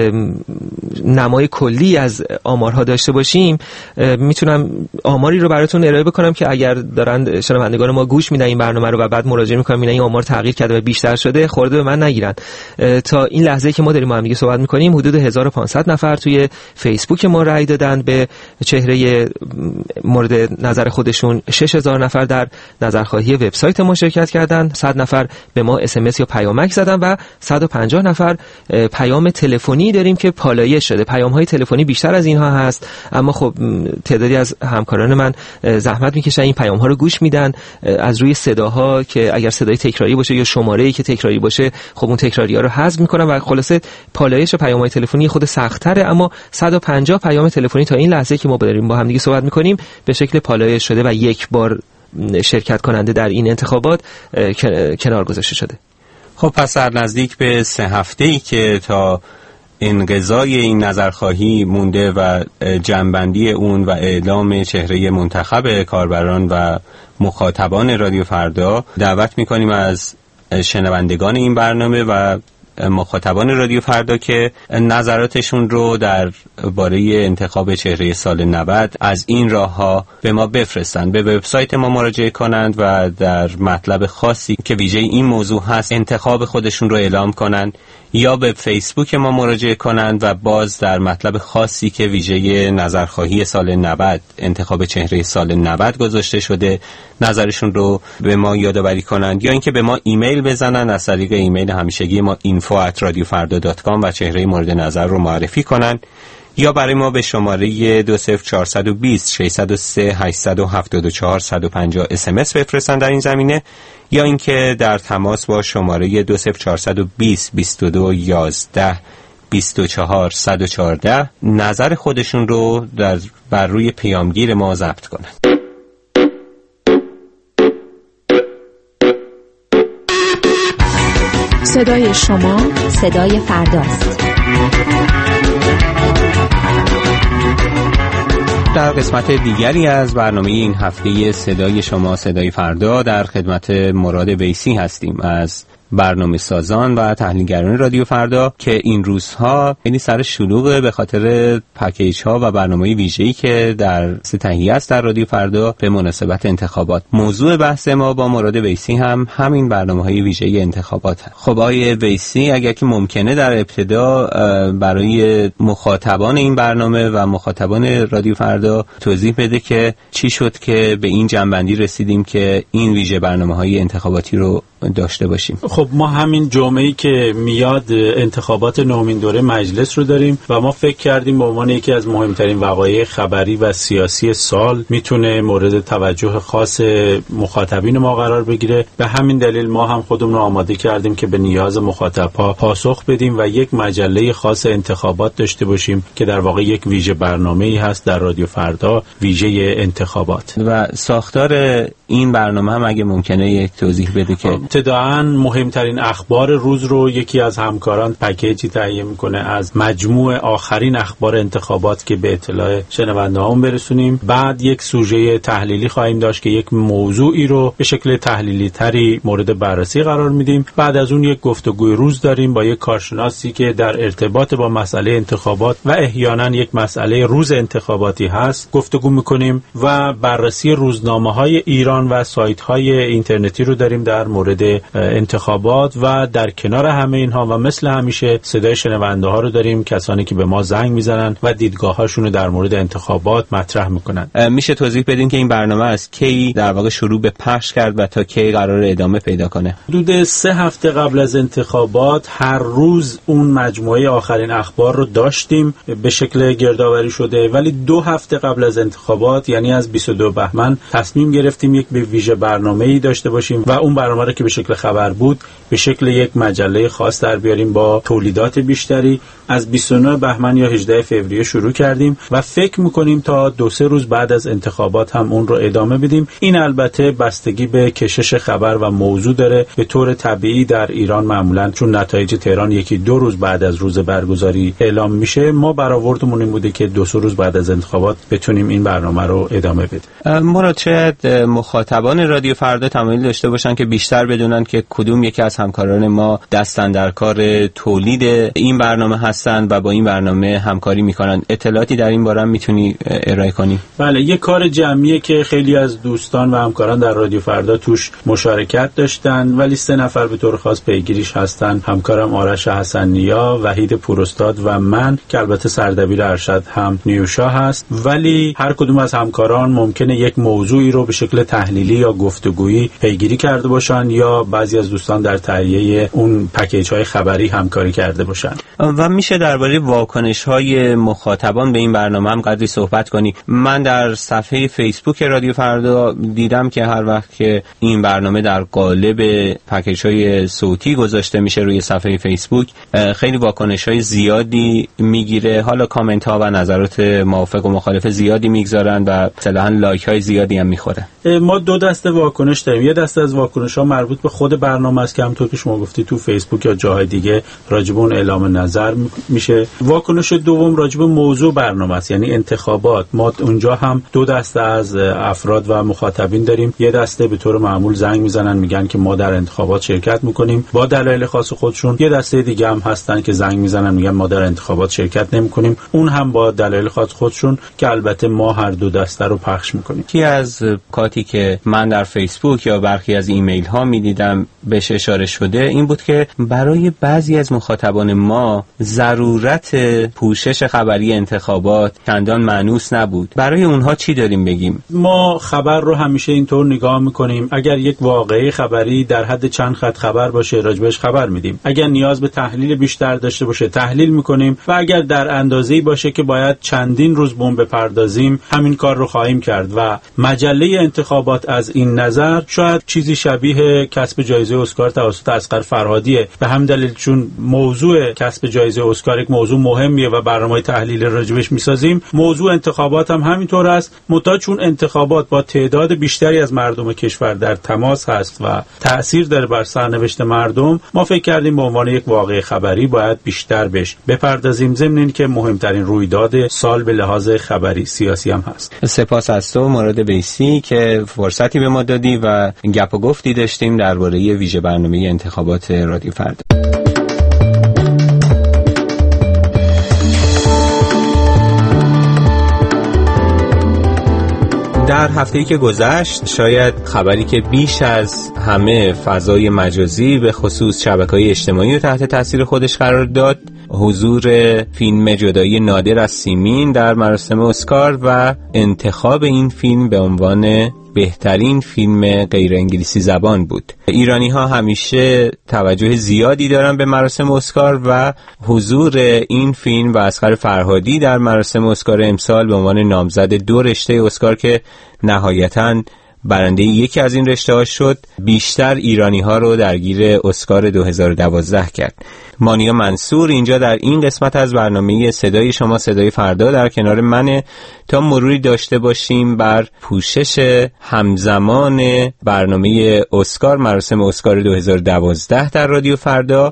نمای کلی از آمارها داشته باشیم میتونم آماری رو براتون ارائه بکنم که اگر دارن شنوندگان ما گوش میدن این برنامه رو و بعد مراجعه می‌کنن این آمار تغییر کرده و بیشتر شده، خورده به من نگیرن. تا این لحظه که ما داریم با هم دیگه صحبت می‌کنیم حدود 1500 نفر توی فیسبوک ما رأی دادن به چهره مورد نظر خودشون، 6000 نفر در نظرخواهی وبسایت ما شرکت کردن، 100 نفر به ما SMS یا پیامک زدن و 150 نفر پیام تلفنی داریم که پالایش شده. پیام‌های تلفنی بیشتر از اینها هست، اما خب تعدادی از همکاران من زحمت میکشن این پیام‌ها رو گوش میدن از روی صداها که اگر صدای تکراری باشه یا شماره‌ای که تکراری باشه خب اون تکراری‌ها رو حذف میکنن و خلاصه پالایش پیام‌های تلفنی خود سخت‌تره. اما 150 پیام تلفنی تا این لحظه که ما داریم با هم دیگه صحبت میکنیم به شکل پالایش شده و یک بار شرکت کننده در این انتخابات کنار گذاشته شده. خب پس در نزدیک به 3 هفته‌ای که تا انقضای این نظرخواهی مونده و جمع‌بندی اون و اعلام چهره منتخب کاربران و مخاطبان رادیو فردا، دعوت می‌کنیم از شنوندگان این برنامه و مخاطبان رادیو فردا که نظراتشون رو در باره انتخاب چهره سال 90 از این راه‌ها به ما بفرستن. به وبسایت ما مراجعه کنند و در مطلب خاصی که ویژه این موضوع هست انتخاب خودشون رو اعلام کنند، یا به فیسبوک ما مراجعه کنند و باز در مطلب خاصی که ویژه نظرخواهی سال 90 انتخاب چهره سال 90 گذاشته شده نظرشون رو به ما یادآوری کنند، یا اینکه به ما ایمیل بزنن از طریق ایمیل همیشگی ما info@radiofarda.com و چهره مورد نظر رو معرفی کنند، یا برای ما به شماره 20420 603 874 150 SMS بفرستند در این زمینه، یا اینکه در تماس با شماره 20420 22 11 24 114 نظر خودشون رو بر روی پیامگیر ما ضبط کنند. صدای شما صدای فرداست. در قسمت دیگری از برنامه این هفته صدای شما صدای فردا در خدمت مراد ویسی هستیم از برنامه سازان و تحلیلگران رادیو فردا که این روزها خیلی سر شلوغه به خاطر پکیج ها و برنامه ویژه‌ای که در تهیه است در رادیو فردا به مناسبت انتخابات. موضوع بحث ما با مراد ویسی هم همین برنامه‌های ویژه انتخابات هست. خب آقای ویسی، اگر که ممکنه در ابتدا برای مخاطبان این برنامه و مخاطبان رادیو فردا توضیح بده که چی شد که به این جنبندی رسیدیم که این ویژه برنامه‌های انتخاباتی رو داشته باشیم. خب ما همین جمعه‌ای که میاد انتخابات نهمین دوره مجلس رو داریم و ما فکر کردیم به عنوان یکی از مهمترین وقایع خبری و سیاسی سال میتونه مورد توجه خاص مخاطبین ما قرار بگیره. به همین دلیل ما هم خودمون رو آماده کردیم که به نیاز مخاطب‌ها پاسخ بدیم و یک مجله خاص انتخابات داشته باشیم که در واقع یک ویژه برنامه‌ای هست در رادیو فردا، ویژه انتخابات. و ساختار این برنامه هم اگه ممکنه یک توضیح بده که ابتداً مهمترین اخبار روز رو یکی از همکاران پکیجی تهیه میکنه از مجموع آخرین اخبار انتخابات که به اطلاع شنونده‌هامون برسونیم. بعد یک سوژه تحلیلی خواهیم داشت که یک موضوعی رو به شکل تحلیلی تری مورد بررسی قرار میدیم. بعد از اون یک گفتگوی روز داریم با یک کارشناسی که در ارتباط با مسئله انتخابات و احیانا یک مسئله روز انتخاباتی هست گفتگو میکنیم و بررسی روزنامه‌های ایران و سایت‌های اینترنتی رو داریم در مورد انتخابات و در کنار همه اینها و مثل همیشه صدای شنونده ها رو داریم، کسانی که به ما زنگ میزنن و دیدگاه‌هاشون رو در مورد انتخابات مطرح میکنن. میشه توضیح بدین که این برنامه از کی در واقع شروع به پخش کرد و تا کی قرار ادامه پیدا کنه؟ حدود 3 هفته قبل از انتخابات هر روز اون مجموعه آخرین اخبار رو داشتیم به شکل گردآوری شده، ولی 2 هفته قبل از انتخابات یعنی از 22 بهمن تصمیم گرفتیم یک به ویژه برنامه‌ای داشته باشیم و اون برنامه رو که به شکل خبر بود به شکل یک مجله خاص در بیاریم با تولیدات بیشتری. از 29 بهمن یا 18 فوریه شروع کردیم و فکر میکنیم تا 2-3 روز بعد از انتخابات هم اون رو ادامه بدیم. این البته بستگی به کشش خبر و موضوع داره. به طور طبیعی در ایران معمولا چون نتایج تهران 1-2 روز بعد از روز برگزاری اعلام میشه، ما برآوردمون این بوده که 2-3 روز بعد از انتخابات بتونیم این برنامه رو ادامه بدیم. مراد، شاید مخاطبان رادیو فردا تمایل داشته باشن که بیشتر بدونن که کدوم یکی از همکاران ما دستن در کار تولید این برنامه هستن و با این برنامه همکاری میکنن. اطلاعاتی در این باره میتونی ارائه کنی؟ بله، یک کار جمعیه که خیلی از دوستان و همکاران در رادیو فردا توش مشارکت داشتن، ولی 3 نفر به طور خاص پیگیریش هستن. همکارم آرش حسن‌نیا، وحید پوراستاد و من که البته سردبیر ارشد هم نیوشا هست. ولی هر کدوم از همکاران ممکنه یک موضوعی رو به شکل تحلیلی یا گفتگویی پیگیری کرده باشن یا بعضی از دوستان در تهیه اون پکیج‌های خبری همکاری کرده باشن. و میشه درباره واکنش‌های مخاطبان به این برنامه هم قدری صحبت کنی. من در صفحه فیسبوک رادیو فردا دیدم که هر وقت که این برنامه در قالب پکیج‌های صوتی گذاشته میشه روی صفحه فیسبوک خیلی واکنش‌های زیادی میگیره. حالا کامنت‌ها و نظرات موافق و مخالف زیادی میگذارن و اصطلاحاً لایک‌های زیادی هم میخوره. ما دو دسته واکنش داریم. یه دسته از واکنش‌ها مربوط به خود برنامه است که همونطور که شما گفتی تو فیسبوک یا جاهای دیگه راجع به اون اعلام نظر میشه. واکنش دوم راجع به موضوع برنامه است، یعنی انتخابات. ما اونجا هم دو دسته از افراد و مخاطبین داریم. یه دسته به طور معمول زنگ میزنن میگن که ما در انتخابات شرکت میکنیم با دلایل خاص خودشون. یه دسته دیگه هم هستن که زنگ میزنن میگن ما در انتخابات شرکت نمیکنیم، اون هم با دلایل خاص خودشون، که البته ما هر دو دسته رو پخش میکنیم. یکی از کاتی که من در فیسبوک یا برخی از ایمیل ها میدیدم بهش اشاره شده این بود که برای بعضی از مخاطبان ما ضرورت پوشش خبری انتخابات چندان مانوس نبود. برای اونها چی داریم بگیم؟ ما خبر رو همیشه اینطور نگاه میکنیم اگر یک واقعه خبری در حد چند خط خبر باشه راجبش خبر میدیم، اگر نیاز به تحلیل بیشتر داشته باشه تحلیل میکنیم و اگر در اندازه‌ای باشه که باید چندین روز بم بپردازیم همین کار رو خواهیم کرد. و مجله انتخابات از این نظر شاید چیزی شبیه کسب جایزه اسکار توسط اصغر فرهادیه. به همین دلیل چون موضوع کسب جایزه اسکار یک موضوع مهمیه و برنامه تحلیل راجبش میسازیم، موضوع انتخابات هم همینطور است. منتها چون انتخابات با تعداد بیشتری از مردم کشور در تماس هست و تأثیر داره بر سرنوشت مردم، ما فکر کردیم به عنوان یک واقعه خبری باید بیشتر بهش بپردازیم، ضمن اینکه مهمترین رویداد سال به لحاظ خبری سیاسی هم هست. سپاس از تو مراد بیسی که فرصتی به ما دادی و گپ و گفتی داشتیم درباره ویژه برنامه انتخابات رادیو فردا. در هفته‌ای که گذشت شاید خبری که بیش از همه فضای مجازی به خصوص شبکه‌های اجتماعی رو تحت تاثیر خودش قرار داد حضور فیلم جدایی نادر از سیمین در مراسم اسکار و انتخاب این فیلم به عنوان بهترین فیلم غیر انگلیسی زبان بود. ایرانی ها همیشه توجه زیادی دارن به مراسم اسکار و حضور این فیلم و اصغر فرهادی در مراسم اسکار امسال به عنوان نامزد 2 رشته اسکار که نهایتاً برنده یکی از این رشته ها شد بیشتر ایرانی ها رو درگیر اسکار 2012 کرد. مانیا منصور اینجا در این قسمت از برنامه صدای شما صدای فردا در کنار منه تا مروری داشته باشیم بر پوشش همزمان برنامه اسکار مراسم اسکار 2012 در رادیو فردا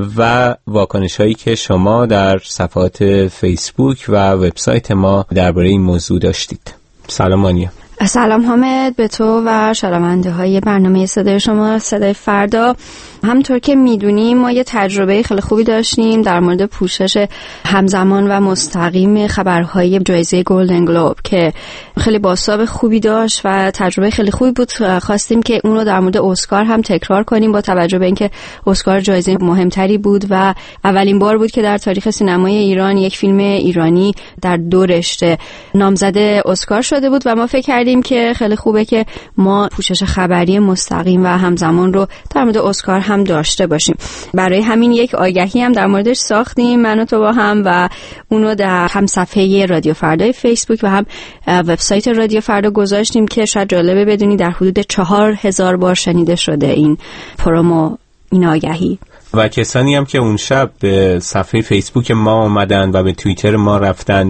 و واکنش هایی که شما در صفحات فیسبوک و وبسایت ما درباره این موضوع داشتید. سلام مانیا. سلام حامد به تو و شنونده های برنامه صدای شما صدای فردا. همونطور که میدونیم ما یه تجربه خیلی خوبی داشتیم در مورد پوشش همزمان و مستقیم خبرهای جایزه گلدن گلوب که خیلی بازتاب خوبی داشت و تجربه خیلی خوبی بود. خواستیم که اون رو در مورد اسکار هم تکرار کنیم با توجه به اینکه اسکار جایزه مهمتری بود و اولین بار بود که در تاریخ سینمای ایران یک فیلم ایرانی در 2 رشته نامزد اسکار شده بود و ما فکر کردیم که خیلی خوبه که ما پوشش خبری مستقیم و همزمان رو در مورد اسکار هم داشته باشیم. برای همین یک آگهی هم در موردش ساختیم من و تو با هم و اونو در هم صفحه رادیو فردای فیسبوک و هم وبسایت رادیو فردا گذاشتیم که شاید جالبه بدونی در حدود 4000 بار شنیده شده این پرومو، این آگهی. و کسانی هم که اون شب به صفحه فیسبوک ما آمدن و به توییتر ما رفتن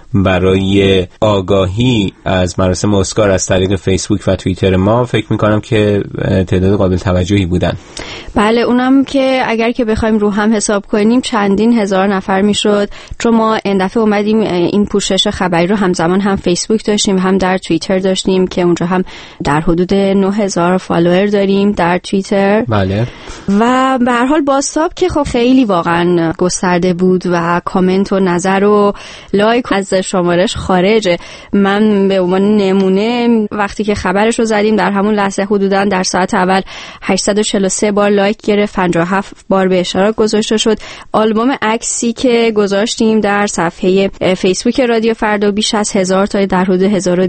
برای آگاهی از مراسم اسکار از طریق فیسبوک و توییتر ما، فکر میکنم که تعداد قابل توجهی بودن. بله، اونم که اگر که بخوایم رو هم حساب کنیم چندین هزار نفر میشد، چون ما این دفعه اومدیم این پوشش خبری رو همزمان هم فیسبوک داشتیم هم در توییتر داشتیم که اونجا هم در حدود 9000 فالوور داریم در توییتر. بله. و به هر حال بازتاب که خب خیلی واقعا گسترده بود و کامنت و نظر و لایک از شمارش خارجه. من به عنوان نمونه وقتی که خبرش رو زدیم در همون لحظه حدوداً در ساعت اول 843 بار لایک گرفت، 57 بار به اشتراک گذاشته شد. آلبوم عکسی که گذاشتیم در صفحه فیسبوک رادیو فردا بیش از 1000 تا در حدود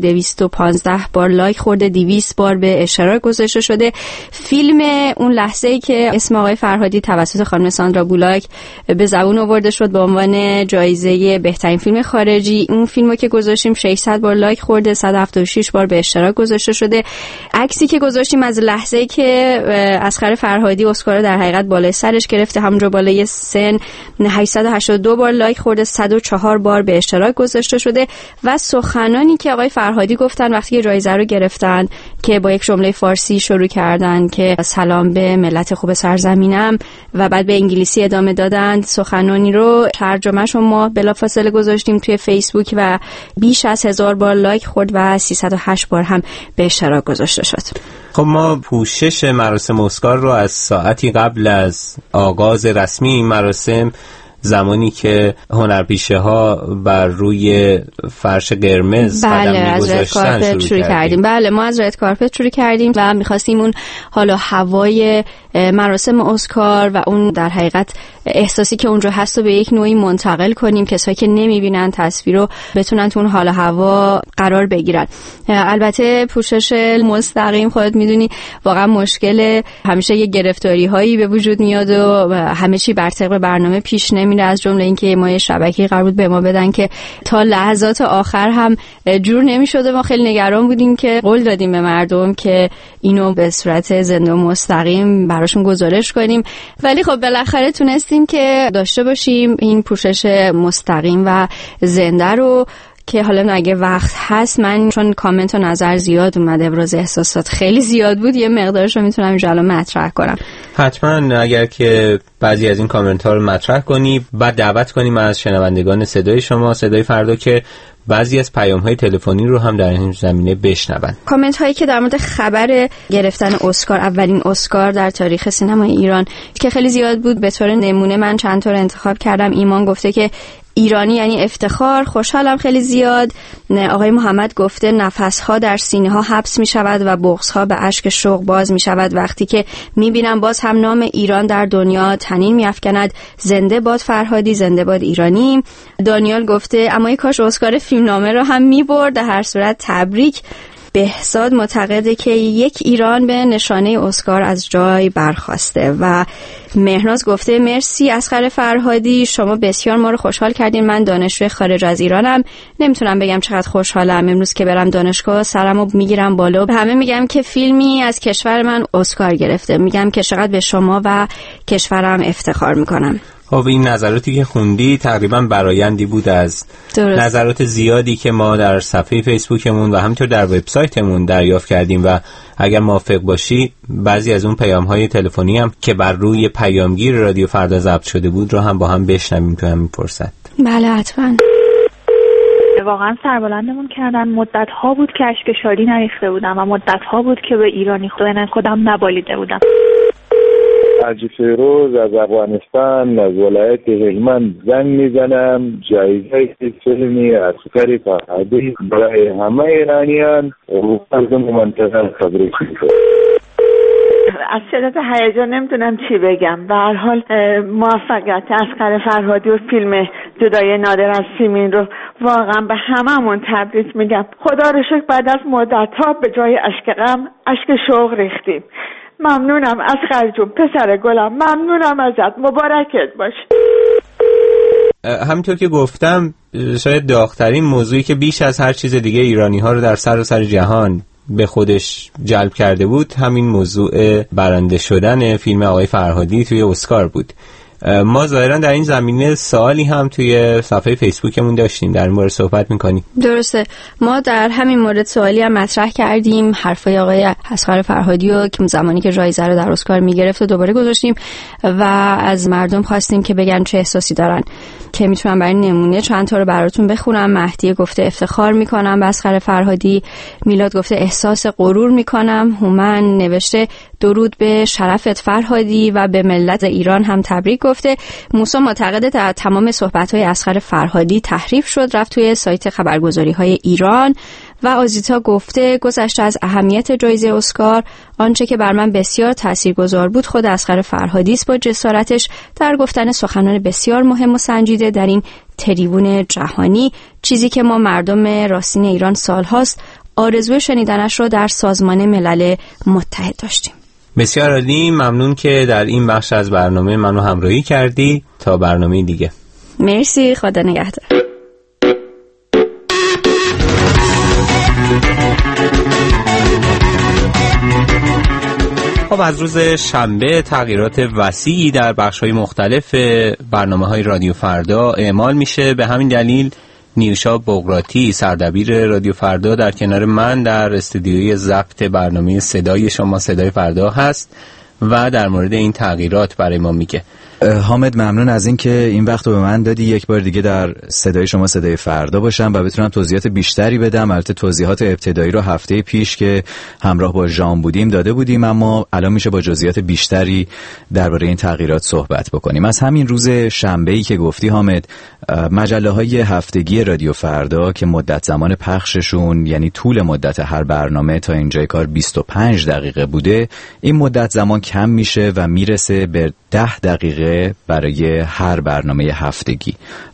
1215 بار لایک خورده، 200 بار به اشتراک گذاشته شده. فیلم اون لحظه‌ای که اسم آقای فرهادی توسط خانم ساندرا بولاک به زبون آورده شد به عنوان جایزه بهترین فیلم خارجی، اون فیلمو که گذاشتیم 600 بار لایک خورده، 176 بار به اشتراک گذاشته شده. عکسی که گذاشتیم از لحظه‌ای که اصغر فرهادی اسکار در حقیقت بالای سرش گرفته، همونجا بالای سن، 882 بار لایک خورده، 104 بار به اشتراک گذاشته شده. و سخنانی که آقای فرهادی گفتن وقتی که جایزه رو گرفتن که با یک جمله فارسی شروع کردن که سلام به ملت خوب سرزمینم و بعد به انگلیسی ادامه دادن، سخنانی رو ترجمه‌اش ما بلافاصله گذاشتیم توی فیسبوک و بیش از 1000 بار لایک خورد و 308 بار هم به اشتراک گذاشته شد. خب ما پوشش مراسم اسکار رو از ساعتی قبل از آغاز رسمی این مراسم، زمانی که هنرپیشه ها بر روی فرش قرمز قدم می‌گذاشتن شروع کردیم. بله ما از رد کارپت شروع کردیم و می‌خواستیم اون حالا هوای مراسم اسکار و اون در حقیقت احساسی که اونجا هست رو به یک نوعی منتقل کنیم، کسایی که نمی‌بینن تصویر رو بتونن تو اون حال هوا قرار بگیرن. البته پوشش مستقیم خودت میدونی واقعا مشکل، همیشه یه گرفتاری‌هایی به وجود میاد و همه چی بر طبق برنامه پیش نمیره، از جمله اینکه ما یه شبکه‌ای قرار بود به ما بدن که تا لحظات آخر هم جور نمی‌شد. ما خیلی نگران بودیم که قول دادیم به مردم که اینو به صورت زنده و مستقیم براشون گزارش کنیم، ولی خب بالاخره تونستیم که داشته باشیم این پوشش مستقیم و زنده رو که حالا اگه وقت هست، من چون کامنت و نظر زیاد اومده، ابراز احساسات خیلی زیاد بود، یه مقدارش رو میتونم اینجا الان مطرح کنم. حتما اگر که بعضی از این کامنت ها رو مطرح کنی، بعد دعوت کنیم از شنوندگان صدای شما صدای فردا که بعضی از پیام‌های تلفنی رو هم در این زمینه بشنون. کامنت هایی که در مورد خبر گرفتن اسکار، اولین اسکار در تاریخ سینمای ایران که خیلی زیاد بود، به طور نمونه من چند تا رو انتخاب کردم. ایمان گفته که ایرانی یعنی افتخار، خوشحالم خیلی زیاد. آقای محمد گفته نفس‌ها در سینه‌ها حبس می‌شود و بغض‌ها به اشک شوق باز می‌شود وقتی که می‌بینم باز هم نام ایران در دنیا تنین می‌افکند. زنده باد فرهادی، زنده باد ایرانی. دانیال گفته اما کاش اسکار فیلمنامه رو هم می‌برد. در هر صورت تبریک. بهزاد معتقده که یک ایران به نشانه اسکار از جای برخاسته. و مهناز گفته مرسی اصغر فرهادی، شما بسیار ما رو خوشحال کردین. من دانشجوی خارج از ایرانم، نمیتونم بگم چقدر خوشحالم امروز که برم دانشگاه، سرمو میگیرم بالا، به همه میگم که فیلمی از کشور من اسکار گرفته، میگم که چقدر به شما و کشورم افتخار میکنم. خب این نظراتی که خوندی تقریبا برآیندی بود از درست. نظرات زیادی که ما در صفحه فیسبوکمون و همینطور در وبسایتمون دریافت کردیم و اگر موافق باشی بعضی از اون پیام‌های تلفنی هم که بر روی پیامگیر رادیو فردا ضبط شده بود رو هم با هم بشنویم تو همین فرصت. بله حتما. واقعا سربلندمون کردن. مدت‌ها بود که اشک شادی نریخته بودم و مدت‌ها بود که به ایرانی خودم نبالیده بودم. حاجی فیروز از افغانستان، از ولایت هلمند زنگ میزنم. جایزه فیلمی اصغر فرهادی برای همه ایرانیان و مردم منطقه تبریک میگم. از شدت هیجان نمیدونم چی بگم. به هر حال موفقیت اصغر فرهادی و فیلم جدای نادر از سیمین رو واقعا به هممون تبریک میگم. خدا رو شکر بعد از مدت‌ها به جای اشک غم اشک شوق ریختیم. ممنونم اصغر جون، پسر گلم، ممنونم ازت، مبارکت باش. همینطور که گفتم شاید داغ‌ترین موضوعی که بیش از هر چیز دیگه ایرانی‌ها رو در سراسر جهان به خودش جلب کرده بود همین موضوع برنده شدن فیلم آقای فرهادی توی اسکار بود. ما ظاهرا در این زمینه سوالی هم توی صفحه فیسبوکمون داشتیم، در این مورد صحبت می‌کنیم. درسته، ما در همین مورد سوالی هم مطرح کردیم، حرفای آقای اصغر فرهادی رو که زمانی که جایزه رو در اسکار می‌گرفت دوباره گذاشتیم و از مردم خواستیم که بگن چه احساسی دارن، که میتونم برای نمونه چند تا رو براتون بخونم. مهدی گفته افتخار می‌کنم به اصغر فرهادی. میلاد گفته احساس غرور می‌کنم. هومن نوشته درود به شرفت فرهادی و به ملت ایران هم تبریک گفته. موسی معتقده تمام صحبت‌های اصغر فرهادی تحریف شد، رفت توی سایت خبرگزاری‌های ایران و آزیتا گفته گذشته از اهمیت جایزه اسکار، آنچه که بر من بسیار تاثیرگذار بود خود اصغر فرهادی است با جسارتش در گفتن سخنان بسیار مهم و سنجیده در این تریبون جهانی، چیزی که ما مردم راستین ایران سالهاست آرزوی شنیدنش رو در سازمان ملل متحد داشتیم. بسیار عالی، ممنون که در این بخش از برنامه منو همراهی کردی. تا برنامه دیگه. مرسی، خدا نگهدار. خب از روز شنبه تغییرات وسیعی در بخش‌های مختلف برنامه‌های رادیو فردا اعمال میشه. به همین دلیل نیوشا بغراتی سردبیر رادیو فردا در کنار من در استودیوی ضبط برنامه صدای شما صدای فردا هست و در مورد این تغییرات برای ما میگه. حامد ممنون از این که این وقت رو به من دادی یک بار دیگه در صدای شما صدای فردا باشم و بتونم توضیحات بیشتری بدم. البته توضیحات ابتدایی رو هفته پیش که همراه با ژان بودیم داده بودیم، اما الان میشه با جزئیات بیشتری درباره این تغییرات صحبت بکنیم. از همین روز شنبه‌ای که گفتی حامد، مجله‌های هفتگی رادیو فردا که مدت زمان پخششون یعنی طول مدت هر برنامه تا اینجای کار 25 دقیقه بوده، این مدت زمان کم میشه و میرسه به 10 دقیقه برای هر برنامه هفتگی.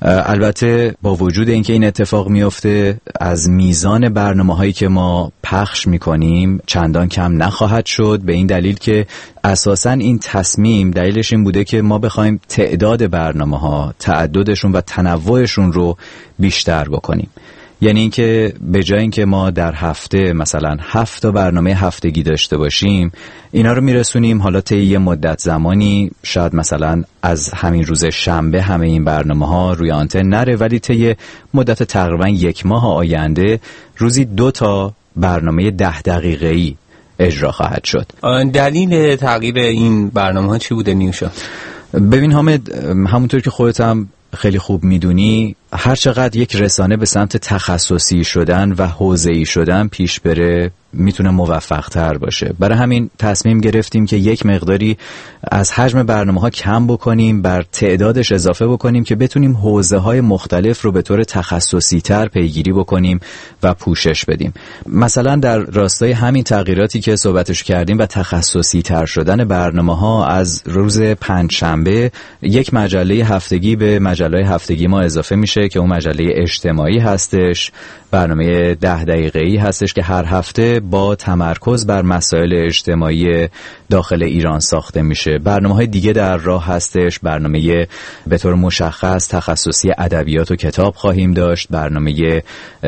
البته با وجود اینکه این اتفاق میفته، از میزان برنامه‌هایی که ما پخش میکنیم چندان کم نخواهد شد، به این دلیل که اساساً این تصمیم دلیلش این بوده که ما بخوایم تعداد برنامه‌ها، تعددشون و تنوعشون رو بیشتر بکنیم. یعنی اینکه به جای اینکه ما در هفته مثلا 7 تا برنامه هفتگی داشته باشیم، اینا رو میرسونیم حالا طی یه مدت زمانی، شاید مثلا از همین روز شنبه همه این برنامه‌ها روی آنتن نره، ولی طی مدت تقریبا 1 ماه آینده روزی 2 تا برنامه 10 دقیقه‌ای اجرا خواهد شد. دلیل تغییر این برنامه‌ها چی بوده نیوشا؟ ببین حامد، همونطور که خودت هم خیلی خوب میدونی، هر چقدر یک رسانه به سمت تخصصی شدن و حوزه‌ای شدن پیش بره میتونه موفق تر باشه. برای همین تصمیم گرفتیم که یک مقداری از حجم برنامه‌ها کم بکنیم، بر تعدادش اضافه بکنیم که بتونیم حوزه‌های مختلف رو به طور تخصصی تر پیگیری بکنیم و پوشش بدیم. مثلا در راستای همین تغییراتی که صحبتش کردیم و تخصصی تر شدن برنامه‌ها، از روز پنجشنبه یک مجله هفتگی به مجله هفتگی ما اضافه میشه که اون مجله اجتماعی هستش. برنامه 10 دقیقه‌ای هستش که هر هفته با تمرکز بر مسائل اجتماعی داخل ایران ساخته میشه. برنامه‌های دیگه در راه هستش. برنامه به طور مشخص تخصصی ادبیات و کتاب خواهیم داشت، برنامه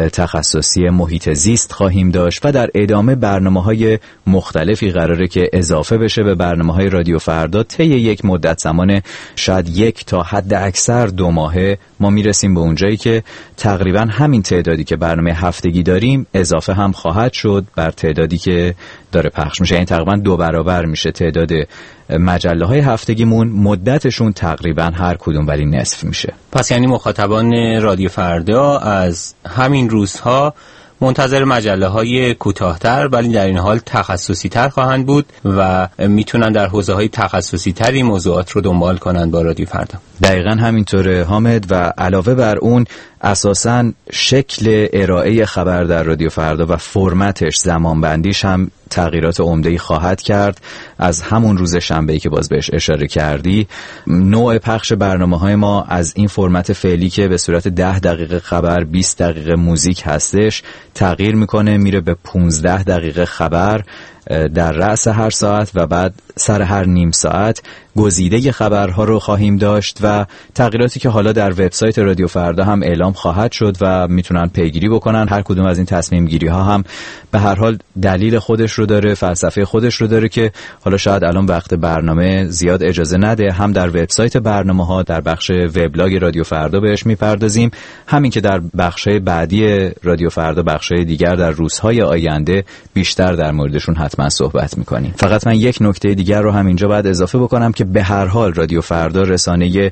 تخصصی محیط زیست خواهیم داشت و در ادامه برنامه‌های مختلفی قراره که اضافه بشه به برنامه‌های رادیو فردا. طی یک مدت زمان شاید 1 تا حد اکثر 2 ماهه ما میرسیم به اونجایی که تقریبا همین تعدادی که برنامه هفتگی داریم اضافه هم خواهد شد بر تعدادی که داره پخش میشه. یعنی تقریبا 2 برابر میشه تعداد مجله‌های هفتگیمون، مدتشون تقریبا هر کدوم ولی نصف میشه. پس یعنی مخاطبان رادیو فردا از همین روزها منتظر مجله‌های کوتاه‌تر ولی در این حال تخصصی‌تر خواهند بود و میتونن در حوزه‌های تخصصی‌تری موضوعات رو دنبال کنن با رادیو فردا. دقیقاً همینطوره حامد، و علاوه بر اون اساساً شکل ارائه خبر در رادیو فردا و فرمتش، زمانبندیش هم تغییرات عمده‌ای خواهد کرد. از همون روز شنبه‌ای که باز بهش اشاره کردی، نوع پخش برنامه‌های ما از این فرمت فعلی که به صورت 10 دقیقه خبر 20 دقیقه موزیک هستش تغییر میکنه، میره به 15 دقیقه خبر در رأس هر ساعت و بعد سر هر نیم ساعت گزیده خبرها رو خواهیم داشت و تغییراتی که حالا در وبسایت رادیو فردا هم اعلام خواهد شد و میتونن پیگیری بکنن. هر کدوم از این تصمیم گیری ها هم به هر حال دلیل خودش رو داره، فلسفه خودش رو داره که حالا شاید الان وقت برنامه زیاد اجازه نده. هم در وبسایت برنامه ها در بخش وبلاگ رادیو فردا بهش میپردازیم، همین که در بخش‌های بعدی رادیو فردا، بخش‌های دیگر در روزهای آینده بیشتر در موردشون حتما صحبت میکنیم. فقط من یک نکته دیگر رو هم اینجا باید اضافه بکنم که به هر حال رادیو فردا رسانه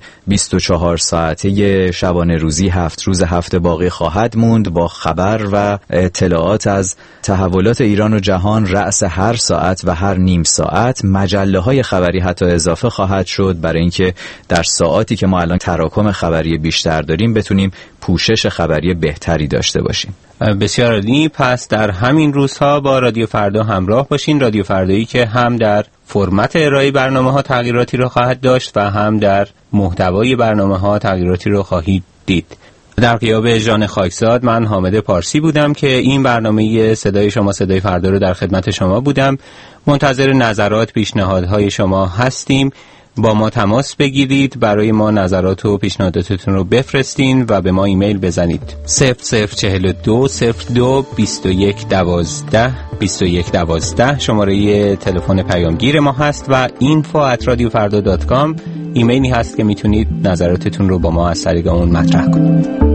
24 ساعته شبانه روزی 7 روز هفته باقی خواهد موند با خبر و اطلاعات از تحولات ایران و جهان رأس هر ساعت و هر نیم ساعت. مجله‌های خبری حتی اضافه خواهد شد برای اینکه در ساعاتی که ما الان تراکم خبری بیشتر داریم بتونیم پوشش خبری بهتری داشته باشیم. بسیار عالی. پس در همین روزها با رادیو فردا همراه باشین. رادیو فردایی که هم در فرمت ارائه برنامه‌ها تغییراتی رو خواهد داشت و هم در محتوای برنامه‌ها تغییراتی رو خواهید دید. در غیاب ژان خاکزاد، من حامد پارسی بودم که این برنامه صدای شما صدای فردا رو در خدمت شما بودم. منتظر نظرات، پیشنهادهای شما هستیم. با ما تماس بگیرید، برای ما نظرات و پیشنهاداتتون رو بفرستین و به ما ایمیل بزنید 0042 02 21 12 21 12 شماره تلفن پیامگیر ما هست و info@radiofarda.com ایمیلی هست که میتونید نظراتتون رو با ما از طریق اون مطرح کنید.